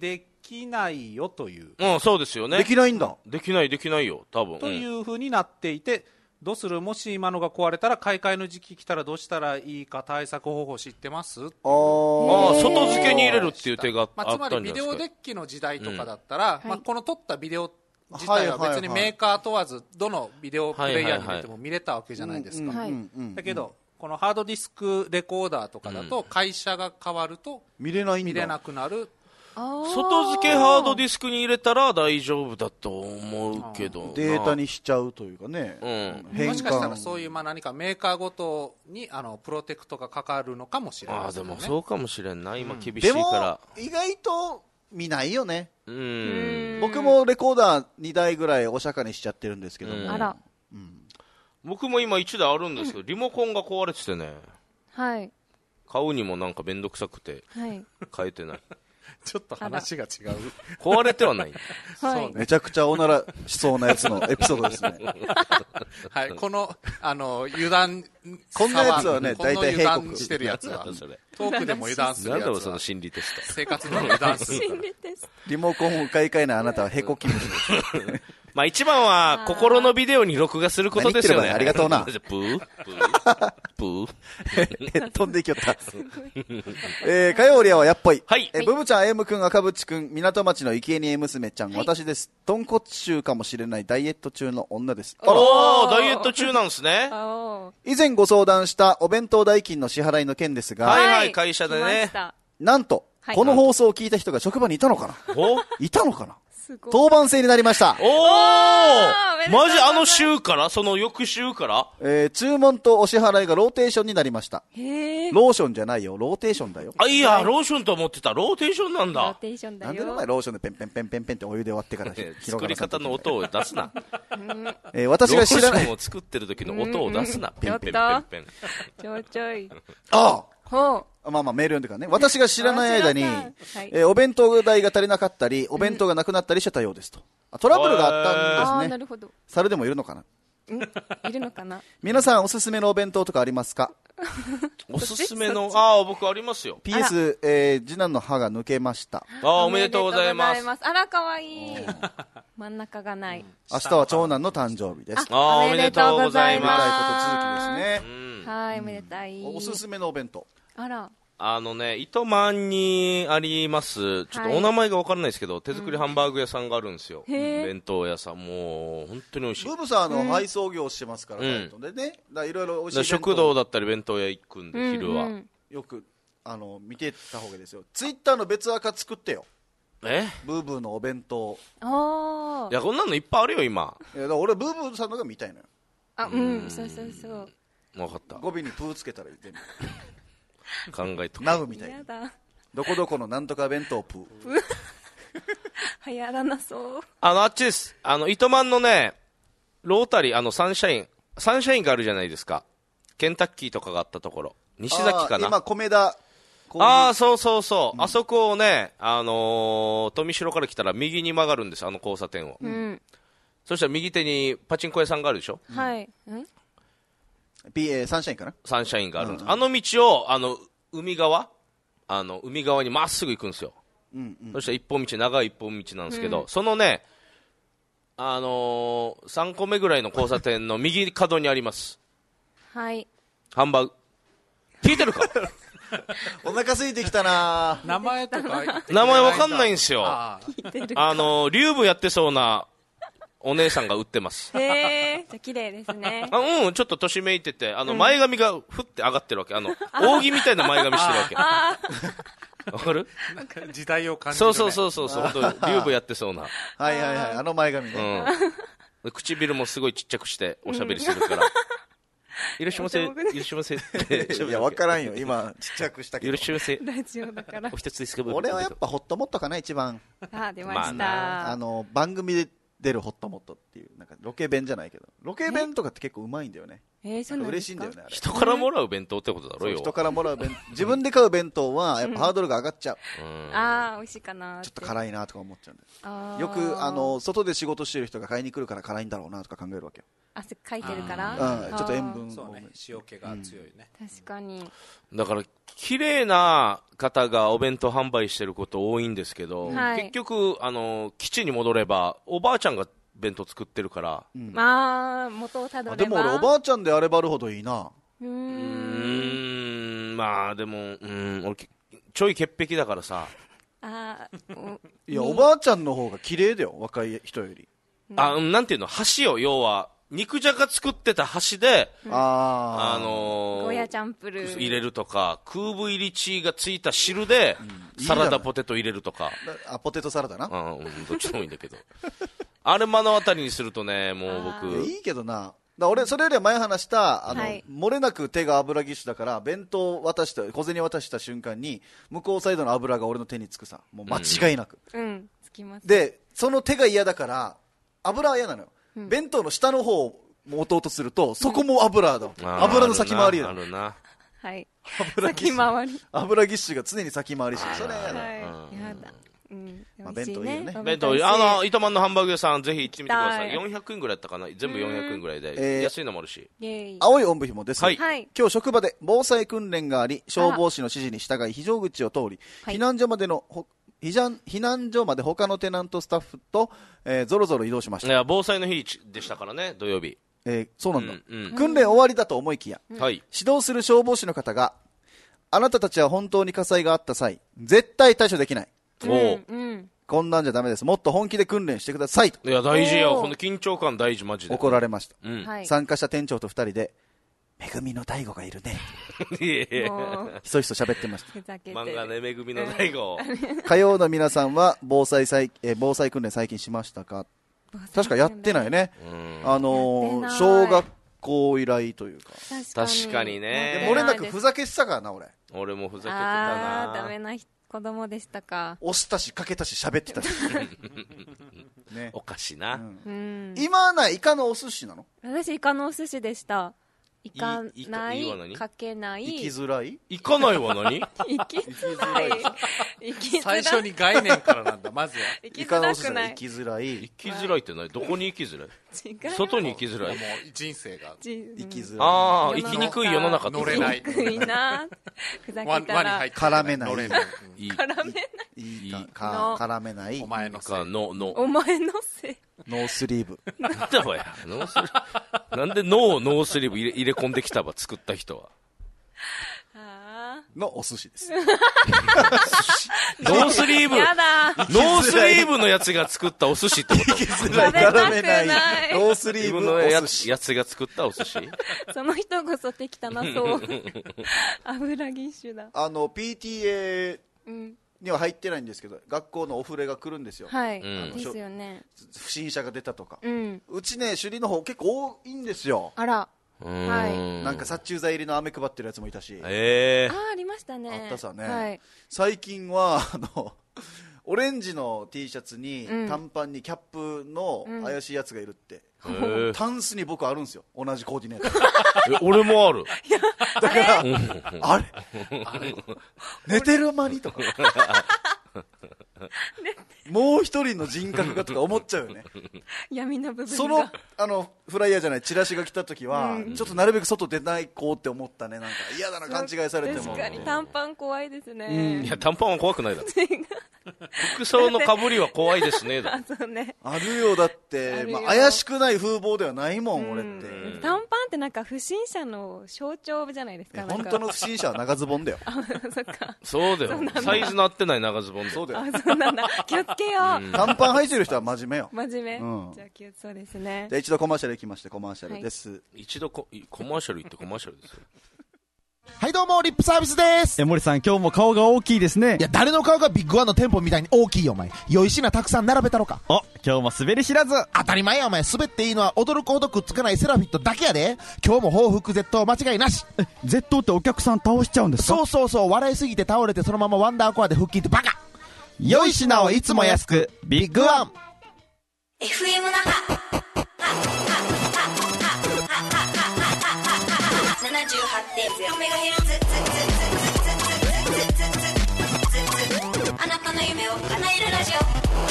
きないよという、 うん、そうですよね。 できないんだ。 できないできないよ多分。 というふうになっていて、どうする、もし今のが壊れたら買い替えの時期来たらどうしたらいいか対策方法知ってます？ああ、 外付けに入れるっていう手があったんじゃないですか。 まあ、つまりビデオデッキの時代とかだったら、うんまあ、この撮ったビデオ自体は別にメーカー問わずどのビデオプレイヤーに入れても見れたわけじゃないですか。だけどこのハードディスクレコーダーとかだと会社が変わると見れないんだ、見れなくなる。 外付けハードディスクに入れたら大丈夫だと思うけど、 データにしちゃうというかね、 うん、もしかしたらそういうまあ何かメーカーごとにあのプロテクトがかかるのかもしれないですね。 あでもそうかもしれんな、今厳しいから、 うん、でも意外と見ないよね。うん僕もレコーダーにだいぐらいお釈迦にしちゃってるんですけども、 あら、 うん、 僕も今いちだいあるんですけど、リモコンが壊れててね、 はい、 買うにもなんかめんどくさくて変えてない、 ちょっと話が違う。 壊れてはない、 はい、 めちゃくちゃおならしそうなやつのエピソードですね。 はい、このあの油断、 こんなやつはね大体油断してるやつはトークでも油断するやつは、 なんだろうその心理テスト、 生活でも油断する心理テスト。 リモコンを買い替えないあなたはへこき虫です。 まあ一番は心のビデオに録画することですよね。 ありがとうな。 プープープー飛んでいきよった。えー、火曜リアはやっぽい。 はい。 えー、ブブちゃん、エムくん、赤渕くん、港町の生贄娘ちゃん、はい、私です。豚骨臭かもしれないダイエット中の女です。 あらー、ダイエット中なんですね。 以前ご相談したお弁当代金の支払いの件ですが、 はいはい、会社でね。 なんと、はい、この放送を聞いた人が職場にいたのかな、いたのかな、当番制になりました。 おー、マジあの週からその翌週から、 えー、注文とお支払いがローテーションになりました。 へー、 ローションじゃないよ、ローテーションだよ。 あ、いや、ローションと思ってた。ローテーションなんだ。 ローテーションだよ。 なんでお前ローションでペンペンペンペンペンってお湯で割ってから作り方の音を出すな。 えー、私が知らないローションを作ってる時の音を出すな。ペンペンペンペン。 ちょちょい。 ああほうまあまあメール読んでからね。私が知らない間に、はい、えー、お弁当代が足りなかったり、お弁当がなくなったりしてたようですと。トラブルがあったんですね。 あ、なるほど。 猿でもいるのかな。 んいるのかな。 皆さんおすすめのお弁当とかありますか？ おすすめの、ああ、僕ありますよ。 ピーエス、えー、次男の歯が抜けました。 ああ、おめでとうございます。 あら、かわいい。真ん中がない。 明日は長男の誕生日です。 ああ、おめでとうございます。 おめでたいこと続きですね。はい、おめでたい。 おすすめのお弁当。 あら。 あのね、糸満にあります、ちょっとお名前が分からないですけど、はい、手作りハンバーグ屋さんがあるんですよ。うん、弁当屋さん、もう本当に美味しい。 ブブさんの配送業をしてますから、うん、でね、だいろいろ美味しい。 食堂だったり弁当屋行くんで、昼は。うんうん、 よく、あの、見てた方がいいですよ。ツイッターの別アカ作ってよ。 えブーブーのお弁当。 ああ。 いや、こんなのいっぱいあるよ、今。 いや、だから俺、ブーブーさんのが見たいのよ。 あ、うん、そうそうそう。 分かった。 語尾にプーつけたらいい。 考えとナウみたいな。どこどこのなんとか弁当プー。プー流行らなそう。 あの、あっちです。あの、糸満のね、ロータリー、あの、サンシャイン、サンシャインがあるじゃないですか。ケンタッキーとかがあったところ。西崎かな。 今、米田。 ああ、そうそうそう。うん、あそこをね、あのー、富城から来たら右に曲がるんです、あの交差点を。うん。そしたら右手にパチンコ屋さんがあるでしょ。 はい。ん P、えー、サンシャインかな、 サンシャインがあるんです、うんうん、あの道をあの海側あの海側にまっすぐ行くんですよ、うんうん、そしたら一本道長い一本道なんですけど、うん、そのねあのー、さんこめぐらいの交差点の右角にありますはいハンバーグ聞いてるかお腹空いてきたな名前とか名前わかんないんですよあ、あの竜舞やってそうなお姉さんが売ってます。 へー、じゃ綺麗ですね。 あ、うん、ちょっと年めいてて、あの、前髪がふって上がってるわけ。あの、扇みたいな前髪してるわけ。わかる？ なんか時代を感じる、ね。 そうそうそうそう、本当竜舞やってそうな。 はいはいはい、あの前髪ね。 うん。唇もすごいちっちゃくしておしゃべりするから。いらっしゃいませ、いらっしゃいませ。 いや、わからんよ。今、ちっちゃくしたけど。 いらっしゃいませ。 ラジオだから。 お一つですか？ 俺はやっぱホットモットかな、一番。 あ、出ました。 まあ、あの、番組で、出るホットモットっていうなんかロケ弁じゃないけどロケ弁とかって結構うまいんだよね。 えー、そうなんですか。 嬉しいんだよね、あれ。 人からもらう弁当ってことだろよ。 人からもらう弁自分で買う弁当はやっぱハードルが上がっちゃう、 うん、ああ美味しいかな、 ちょっと辛いなとか思っちゃうんだよ。よくあの外で仕事してる人が買いに来るから辛いんだろうなとか考えるわけよ。 汗かいてるから、 うん、ちょっと塩分そうね、塩気が強いね、 うん、確かに。 だから綺麗な方がお弁当販売してること多いんですけど、はい、結局あの基地に戻ればおばあちゃんが弁当作ってるから、 うん、まあ元をたどれば。 でも俺おばあちゃんであればあるほどいいな。 うーん、 うーんまあでもうん俺ちょい潔癖だからさ。 あいやおばあちゃんの方が綺麗だよ若い人より。 あなんていうの箸よ、要は肉じゃが作ってた箸で、 うん、 ああのー、 ゴーヤチャンプルー入れるとか空部入り血がついた汁で、うん、サラダポテト入れるとか。 あポテトサラダな、 うん、どっちでもいいんだけどあれ目の当たりにするとねもう僕いいけどな。だ俺それよりは前話したあの、はい、漏れなく手が油ぎっしゅだから弁当渡した小銭渡した瞬間に向こうサイドの油が俺の手につくさ、もう間違いなく、 うんうん、つきます。 でその手が嫌だから油は嫌なのよ、うん、弁当の下の方を持とうとするとそこも油だ、うん、油の先回りだ。 あるな、 はい、 油ぎっしゅ先回り油ぎっしゅが常に先回りしてそれは嫌だ、 はい、やだ。うん、 まあ、弁当いいよね。 弁当あの糸満のハンバーグ屋さんぜひ行ってみてください。よんひゃくえんぐらいだったかな、全部よんひゃくえんぐらいで、えー、安いのもあるし。 青いおんぶひもです、 はい、 今日職場で防災訓練があり消防士の指示に従い非常口を通り、はい、避難所までの避難所まで他のテナントスタッフと、えー、ぞろぞろ移動しました。 いや防災の日でしたからね土曜日、 えー、そうなんだ、 うんうん、 訓練終わりだと思いきや、 うん、 指導する消防士の方があなたたちは本当に火災があった際絶対対処できない、 うんおうん、 こんなんじゃダメです、もっと本気で訓練してくださいと。 いや大事よ、この緊張感大事、マジで怒られました、 うん、 参加した店長とふたりでめぐみの大悟がいるねひそひそ喋ってました。 漫画ね、めぐみの大悟火曜の皆さんは防災再、えー、防災訓練最近しましたか。確かやってないね、あのー、小学校以来というか。 確かにね。 漏れなくふざけてたからな俺。 俺もふざけてたな。 あーダメな子供でしたか。 押したしかけたし喋ってたし、 ね、おかしいな、 うん、 今はないイカのお寿司なの。 私イカのお寿司でした。行かない、かけない、 行きづらい、 行かないは何行きづらい行きづらい、 最初に概念からなんだまずは行きづらくない、 行きづらい、 行きづらいって何、どこに行きづらい、外に行きづらい、 もう人生が行きづらい、 ああ行きにくい世の中、 乗れない、 乗れないな、ふざけたら絡めない、 乗れない、 絡めない、 いいか絡めない、 お前のせい、 ののお前のせい、 ノースリーブなんだおやノースリーブなんでノーノースリーブ入れ入れ込んできたば作った人はのお寿司ですノースリーブノースリーブのやつが作ったお寿司ってこと、 絡めないノースリーブのやつが作ったお寿司その人こそ敵たなそう油ぎっしゅだ。 あの ピーティーエー、うんには入ってないんですけど学校のお触れが来るんですよ、 はい、うん、ですよね、 不審者が出たとか、 うん、 うちね首里の方結構多いんですよ。 あら、 はい、 なんか殺虫剤入りの飴配ってるやつもいたし、 えー、 あありましたね、 あったさね、 はい、 最近はあのオレンジの T シャツに、うん、短パンにキャップの怪しいやつがいるって、うん、タンスに僕あるんですよ同じコーディネートえ俺もあるだからあれあれ寝てる間にとかもう一人の人格がとか思っちゃうよね闇の部分がそのあのフライヤーじゃないチラシが来た時は、うん、ちょっとなるべく外出ない子って思ったね。なんか嫌だな勘違いされても。 確かに短パン怖いですね、 うん、いや短パンは怖くないだろ服装のかぶりは怖いですねだあ, そうねあるよだってまあ、怪しくない風貌ではないもん、うん、俺って短パンってなんか不審者の象徴じゃないですか。 本当の不審者は長ズボンだよそっかそうだよサイズの合ってない長ズボンだよ。 そうだよあそうなんだ気をつけよう、 うん、短パン履いてる人は真面目よ真面目、 うん、 じゃあ気をつそうですね。 じゃあ一度コマーシャル行きましてコマーシャルです、はい、 一度 コ, コマーシャル行ってコマーシャルですよはいどうもリップサービスです。 え森さん今日も顔が大きいですね。 いや誰の顔がビッグワンの店舗みたいに大きいよお前。良い品たくさん並べたろか。 お今日も滑り知らず。 当たり前やお前。滑っていいのは驚くほどくっつかないセラフィットだけやで。今日も報復絶倒間違いなし。 え絶倒ってお客さん倒しちゃうんですか。 そうそうそう笑いすぎて倒れてそのままワンダーコアで腹筋ってバカ。良い品をいつも安くビッグワンエフエム 那覇じゅうはちてんゼロメガヘルツ。あなたの夢を叶えるラジオ。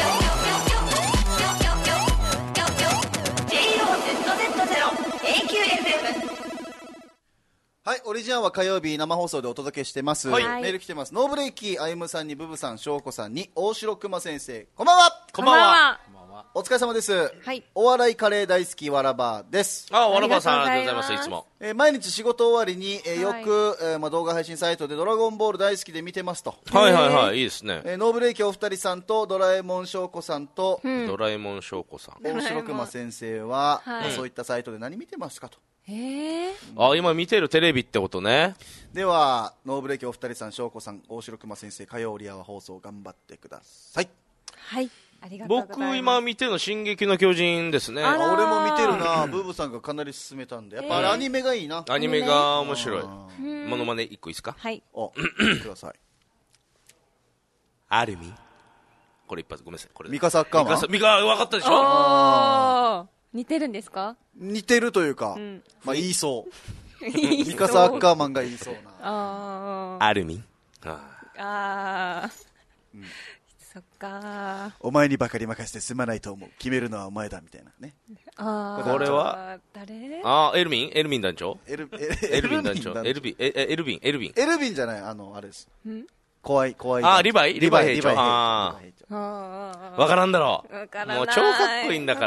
ジェイオーゼットゼットゼロ エーキューエフエム。 はい、オリジナルは火曜日生放送でお届けしてます。 はい、 メール来てます。ノーブレイキー、あゆむさんにブブさん、しょうこさんに大城くま先生、こんばんは。 こんばんは。 お疲れ様です。 はい。 お笑いカレー大好きわらばです。 あ、わらばさんありがとうございます。いつも。 えー、毎日仕事終わりに、えー、よく、はい、えーまあ、動画配信サイトでドラゴンボール大好きで見てますと。 はいはいはい、いいですね。 えー、ノーブレイキーお二人さんとドラえもんしょうこさんと、 うん、ドラえもんしょうこさん、 大城くま先生は、はい、そういったサイトで何見てますかと。 へー、 あ、今見てるテレビってことね。 ではノーブレーキお二人さん、しょうこさん、大城くま先生、火曜リアは放送頑張ってください。 はい、ありがとうございます。 僕今見てるの進撃の巨人ですね。 あ、俺も見てるな。ブーブさんがかなり勧めたんで、やっぱあれアニメがいいな。 アニメが面白い。モノマネ一個いいですか。 はい、 おください。 アルミ、これ一発ごめんなさい。これミカサッカーマン、 ミカ分かったでしょ。 あ、似てるんですか。 似てるというか、うん、まあ言いそうミカサッカーマンが言いそうな。 あアルミ、 ああ、うん、そっか。 お前にばかり任せてすまないと思う、決めるのはお前だみたいなね。 あ、 これは誰。 あ、エルミンエルミン団長、 エルエルミン団長、エルビンエルビンエルビンエルビンじゃない、あのあれです。怖い怖い。 あ、リヴァイリヴァイ兵長。 ああ、わからんだろう。もう超かっこいいんだから。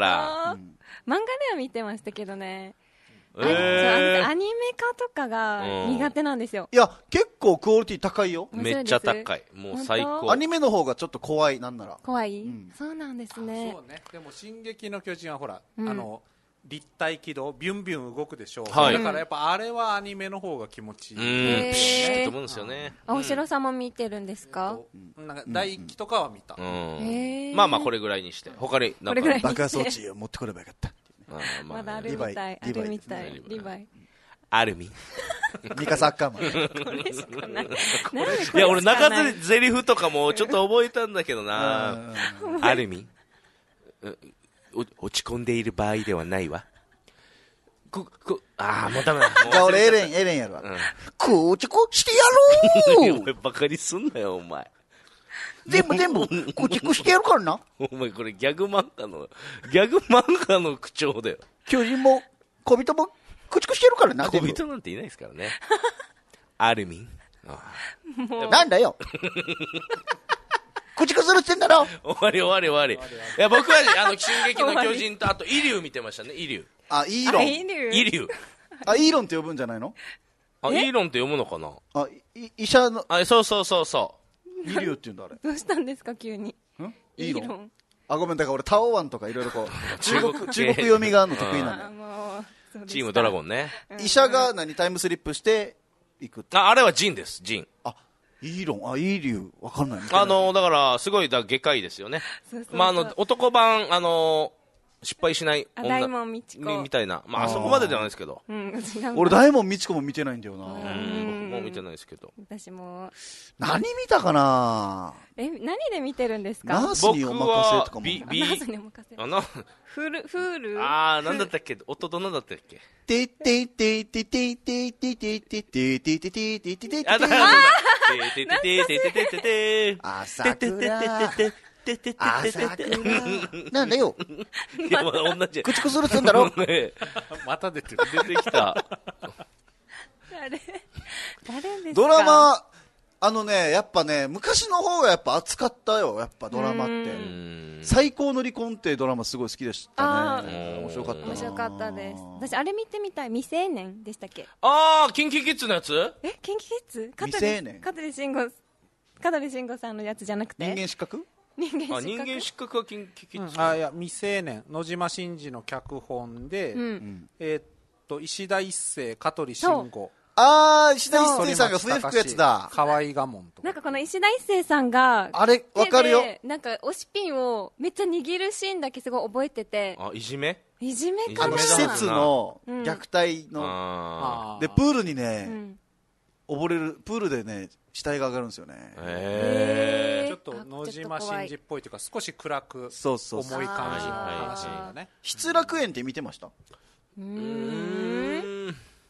漫画では見てましたけどね。えー、アニメ化とかが苦手なんですよ。 いや、結構クオリティ高いよ。 めっちゃ高い。もう最高。 アニメの方がちょっと怖い、なんなら。 怖い、うん、そうなんですね。 そうね。でも進撃の巨人はほら、うん、あの立体軌道ビュンビュン動くでしょう、はい、だからやっぱあれはアニメの方が気持ちいい、うん、 ピシッと思うんですよね。 大城さんも見てるんですか。 うん、なんか第一期とかは見た、うんうん、まあまあこれぐらいにして他になんか爆破装置を持ってこればよかった。 まあまあ、まだあるみたい、あるみたい、リヴァイアルミミカサッカーマンこれしかない。 いや俺中津ゼリフとかもちょっと覚えたんだけどな。アルミ、落ち込んでいる場合ではないわ。ここああもうダメだ。 じゃあ俺エレンエレンやるわ。こうちこしてやろう。 お前バカにすんなよお前。 全部全部こちこしてやるからな。 お前これギャグ漫画のギャグ漫画の口調だよ。 巨人も小人もこちこしてやるからな。 小人なんていないですからね。アルミン、 なんだよ。こちこするって言うんだろ。 終わり終わり終わり。いや僕はあの進撃の巨人とあとイリュウ見てましたね。イリュウ。 あ、イーロン。 イリュウ。 あ、イーロンって呼ぶんじゃないの。 あ、イーロンって読むのかな。 あ、医者の。 あ、そうそうそうそう。 イリュウって言うんだあれ。 どうしたんですか急に。 イーロン。あ、ごめん、だから俺タオワンとかいろいろこう中国中国読みがあるの得意なんだよ。 チームドラゴンね。 医者が何タイムスリップして行く。 あ、あれはジンです。ジン。 あ、イーロン、あ、イーリュウ、わかんない。 あのだからすごいだ外科医ですよね。まああの男版あの失敗しない女みたいな、まああそこまでではないですけど。 うん、 俺大門みちこも見てないんだよな。 僕も見てないですけど。 私も。 何見たかな。 え、何で見てるんですか。 ナースにお任せとかも。 ビビナースにお任せ。 あな。 フールフール。 ああなんだったっけ。音どんなだったっけ。 ててててててててててててててててて。 ああ。ててててててて。 朝倉。朝倉。なんだよ。 いやまだ同じ。 口くするっつんだろ。 また出てる。 出てきた。 誰誰ですか。 ドラマあのねやっぱね昔の方がやっぱ熱かったよ。やっぱドラマって最高の離婚ってドラマすごい好きでしたね。面白かった。 面白かったです。私あれ見てみたい。未成年でしたっけ。 ああキンキキッズのやつ。 えキンキキッズ。 未成年。 香取慎吾香取慎吾さんのやつじゃなくて。 人間失格。 人間失格。 あ人間失格はキンキキッズ。 あいや未成年野島真司の脚本でえっと石田一生香取慎吾。 あー石田一生さんが笛吹くやつだ。 河合我門となんかこの石田一生さんがあれわかるよ。 なんか押しピンをめっちゃ握るシーンだけすごい覚えてて。 あいじめいじめかな。 施設の虐待のでプールにね溺れるプールでね死体が上がるんですよね。 へえちょっと野島真司っぽいというか少し暗く重い感じの話がね。 失楽園って見てました。 うーん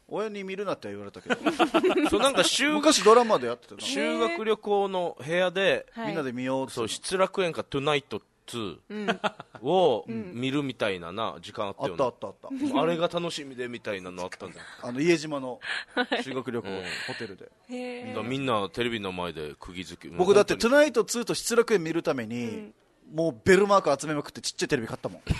親に見るなって言われたけどそうなんか修昔ドラマでやってたの修学旅行の部屋で、 はい、みんなで見ようってそう失楽園かトゥナイトツーを見るみたいなな時間あったよね、 あったあったあったあれが楽しみでみたいなのあったんだよあの家島の修学旅行、うん、ホテルでへだみんなテレビの前で釘付け僕だってトゥナイトツーと失楽園見るために、うんもうベルマーク集めまくってちっちゃいテレビ買ったもん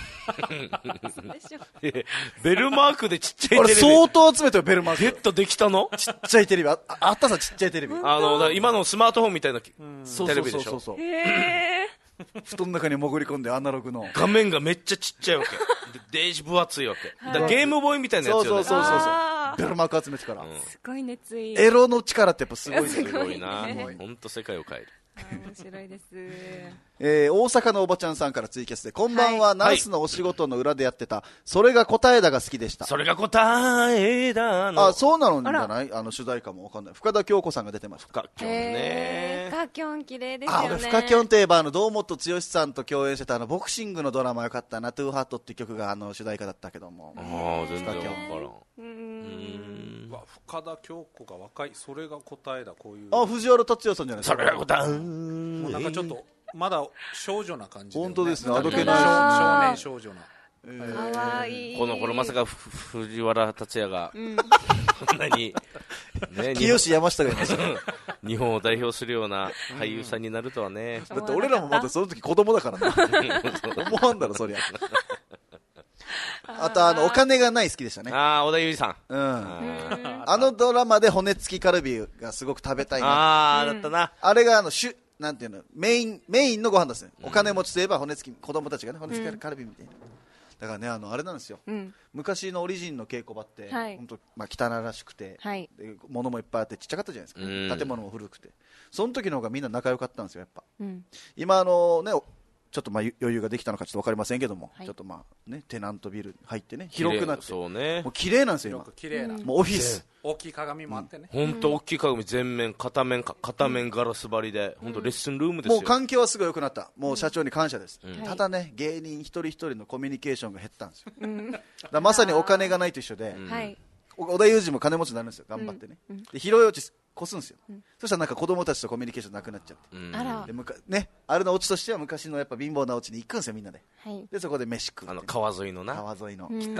ベルマークでちっちゃいテレビあれ相当集めたよベルマークゲットできたのちっちゃいテレビ あ, あったさちっちゃいテレビあのだ今のスマートフォンみたいなテレビでしょそうそうそうそう布団の中に潜り込んでアナログの画面がめっちゃちっちゃいわけデージ分厚いわけ、はい、だゲームボーイみたいなやつよねそうそうそうそうベルマーク集めてから、うん、 すごい熱意エロの力ってやっぱすごいすごいな本当世界を変える面白いです、 えー、大阪のおばちゃんさんからツイキャスでこんばんは、はい、ナースのお仕事の裏でやってたそれが答えだが好きでしたそれが答えだのあそうなのんじゃないあの主題歌もわかんない深田恭子さんが出てました深きょんね深きょん綺麗ですよねあ深きょんといえばあの堂本剛さんと共演してたあのボクシングのドラマよかったなトゥーハートっていう曲があの主題歌だったけどもああ全然わからんうんわ深田恭子が若いそれが答えだこういうあ藤原竜也さんじゃないですかそれが答えもうなんかちょっとまだ少女な感じで、ね、 本当ですねあどけない少年少女なえー、かわいいこの頃まさか藤原竜也が、うん、こんなに、 ね、清山下がいました日本を代表するような俳優さんになるとはね、 うん、だって俺らもまだその時子供だからな思わんだろそりゃあとあのお金がない好きでしたねああ小田裕二さん、 うん、あ, あのドラマで骨付きカルビがすごく食べたいなああだったなあれがあのシュなんていうのメインメインのご飯ですね、うん、お金持ちといえば骨付き子供たちがね骨付きカルビみたいな、うん、だからねあのあれなんですよ、うん、昔のオリジンの稽古場って、はい、本当まあ汚らしくて、はい、で物もいっぱいあってちっちゃかったじゃないですか、うん、建物も古くてその時の方がみんな仲良かったんですよやっぱ、うん、今あのねちょっとまあ余裕ができたのかちょっと分かりませんけども、はい、ちょっとまあねテナントビル入ってね広くなってそうねもう綺麗なんですよ今綺麗なもうオフィス大きい鏡もあってね本当、うん、大きい鏡全面片面片面ガラス張りで本当、うん、レッスンルームですよもう環境はすごい良くなったもう社長に感謝です、うん、ただね芸人一人一人のコミュニケーションが減ったんですよ、うん、だまさにお金がないと一緒で、うん、小田裕二も金持ちになるんですよ頑張ってね、うん、で広いお家越すんですよ、うん、そしたらなんか子供たちとコミュニケーションなくなっちゃって、うん、でむかね、あれのお家としては昔のやっぱ貧乏なお家に行くんですよみんなで、はい、でそこで飯食う、ね、 あの川沿いのな川沿いの汚い、うん、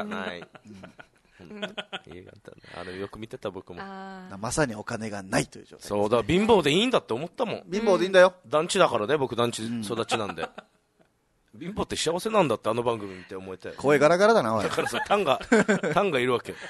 映画あれよく見てた僕もまさにお金がないという状態、ね、 そうだ貧乏でいいんだって思ったもん貧乏でいいんだよ、 うん、団地だからね僕団地育ちなんで、うん、貧乏って幸せなんだってあの番組見て思えて声ガラガラだなおいだからさタンがタンがいるわけ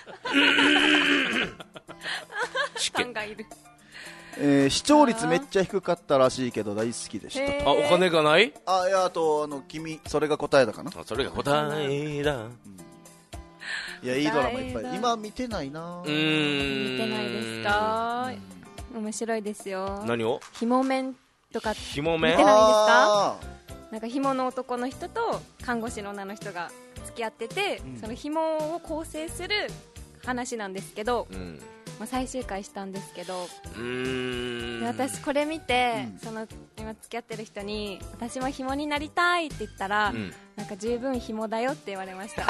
タンがいるえー、視聴率めっちゃ低かったらしいけど大好きでしたあお金がないあいやあとあの君それが答えだかなあそれが答えだ、うん、 いやいいドラマいっぱい今見てないなうーん見てないですか、うん、面白いですよ何をひもめんとかひもめん見てないですかなんかひもの男の人と看護師の女の人が付き合ってて、うん、そのひもを構成する話なんですけど、うんまあ、最終回したんですけどうーんで私これ見て、うん、その今付き合ってる人に私も紐になりたいって言ったら、うん、なんか十分紐だよって言われました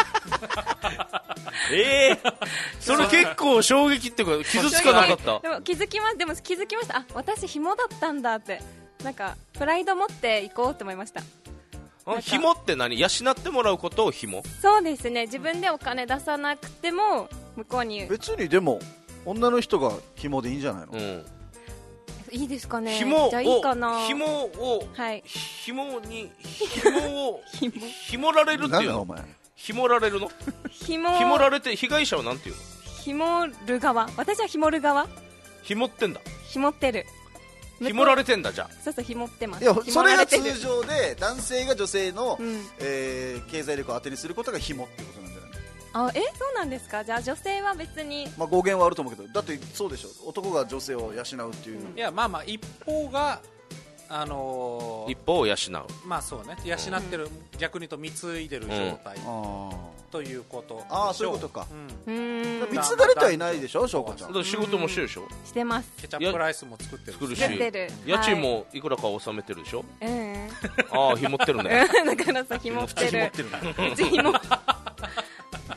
えー、それ結構衝撃っていうか傷つかなかったでも気づきまでも気づきましたあ私紐だったんだってなんかプライド持っていこうって思いました紐って何養ってもらうことを紐そうですね自分でお金出さなくても向こうに別にでも女の人が紐でいいんじゃないの、うん、 いいですかね紐じゃあいいかな紐を、はい、紐に紐を紐られるっていうの紐られるの紐紐られて被害者はなんていうの紐る側私は紐る側紐ってんだ紐ってる紐られてんだじゃあそうそう紐ってますいやそれが通常で男性が女性の、うんえー、経済力を当てにすることが紐ってことなんじゃないあえそうなんですかじゃあ女性は別に、 まあ、語源はあると思うけどだってそうでしょ男が女性を養うっていう、 うん、いやまあまあ一方があのー、 一方を養うまあそうね養ってる、うん、逆に言うと貢いでる状態、うん、ということああそういうことか、うん、貢がれてはいないでしょ翔子ちゃん仕事もしてるでしょしてますケチャップライスも作ってる作るし作ってる家賃もいくらか納めてるでしょうんああひもってるねだからさひもってるうちひも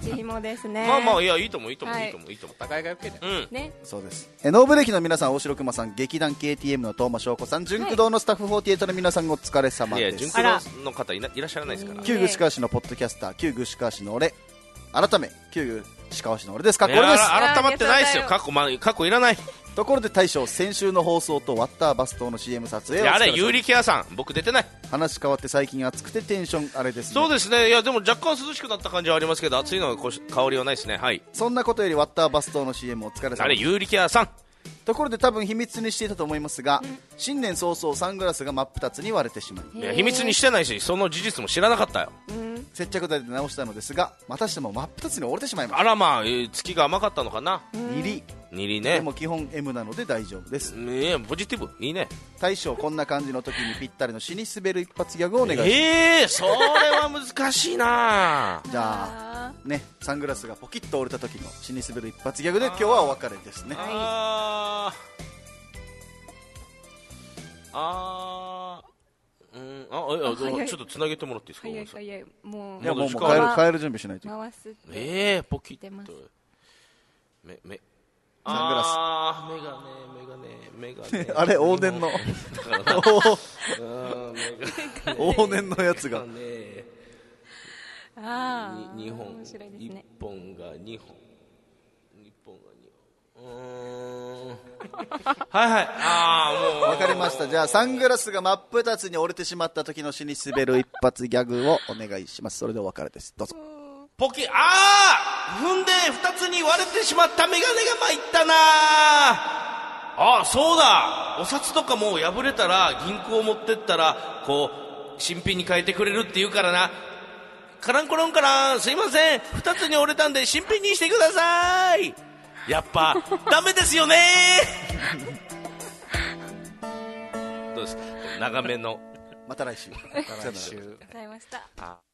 ち紐ですね。 まあまあいやいいと思ういいと思う、 はい、 いいと思ういいと思う。 お互いがよけね。 うんね。 そうです。えノーブレーキの皆さん、大城熊さん、劇団 ケーティーエム の東間翔子さん、純駆動のスタッフフォーティエイトの皆さん、お疲れ様です。 いや純駆動の方いないらっしゃらないですから。 旧具志川市のポッドキャスター、旧具志川市の俺、改め旧具志川市の俺ですか。これです。 改まってないですよ。過去、まあ、過去いらない。 ところで大将、先週の放送とワッターバス島の シーエム 撮影をあれ有力屋さん、僕出てない。 話変わって最近暑くてテンションあれですね。 そうですね。いやでも若干涼しくなった感じはありますけど、暑いのはこう香りはないですね。はい。 そんなことよりワッターバス島の シーエム お疲れ様です。 あれ有力屋さん。 ところで多分秘密にしていたと思いますが、うん、新年早々サングラスが真っ二つに割れてしまい、 いや秘密にしてないし、その事実も知らなかったよ。 うん、接着剤で直したのですが、またしても真っ二つに折れてしまいました。 あらまあ、えー、月が甘かったのかな。 にりにりね。 でも基本 エム なので大丈夫です。 いやポジティブいいね。 大将、こんな感じの時にぴったりの死に滑る一発ギャグをお願いします。 えー、それは難しいな。 じゃあね、サングラスがポキッと折れた時の死に滑る一発ギャグで今日はお別れですね。 あーあー、うん、あ、あ、あ、ちょっとつなげてもらっていいですか。 早い早い、もういやもうもう帰る帰る準備しないと。 回す。 ええー、ポキッと。目目。 サングラス。 あー、メガネメガネメガネ。 あれ往年の。往年のやつが。 ああ。 二本。一本が二本。一本が二本。うーん。はいはい。ああ、もう。 わかりました。じゃあ、サングラスが真っ二つに折れてしまった時の死に滑る一発ギャグをお願いします。それでお別れです。どうぞ。 ポキ、ああ踏んで二つに割れてしまったメガネが参ったなああ、そうだお札とかもう破れたら銀行持ってったら、こう、新品に変えてくれるって言うからな。カランコロンカラン、すいません。二つに折れたんで新品にしてください。やっぱダメですよねどうです長めのまた来週また来週ございました。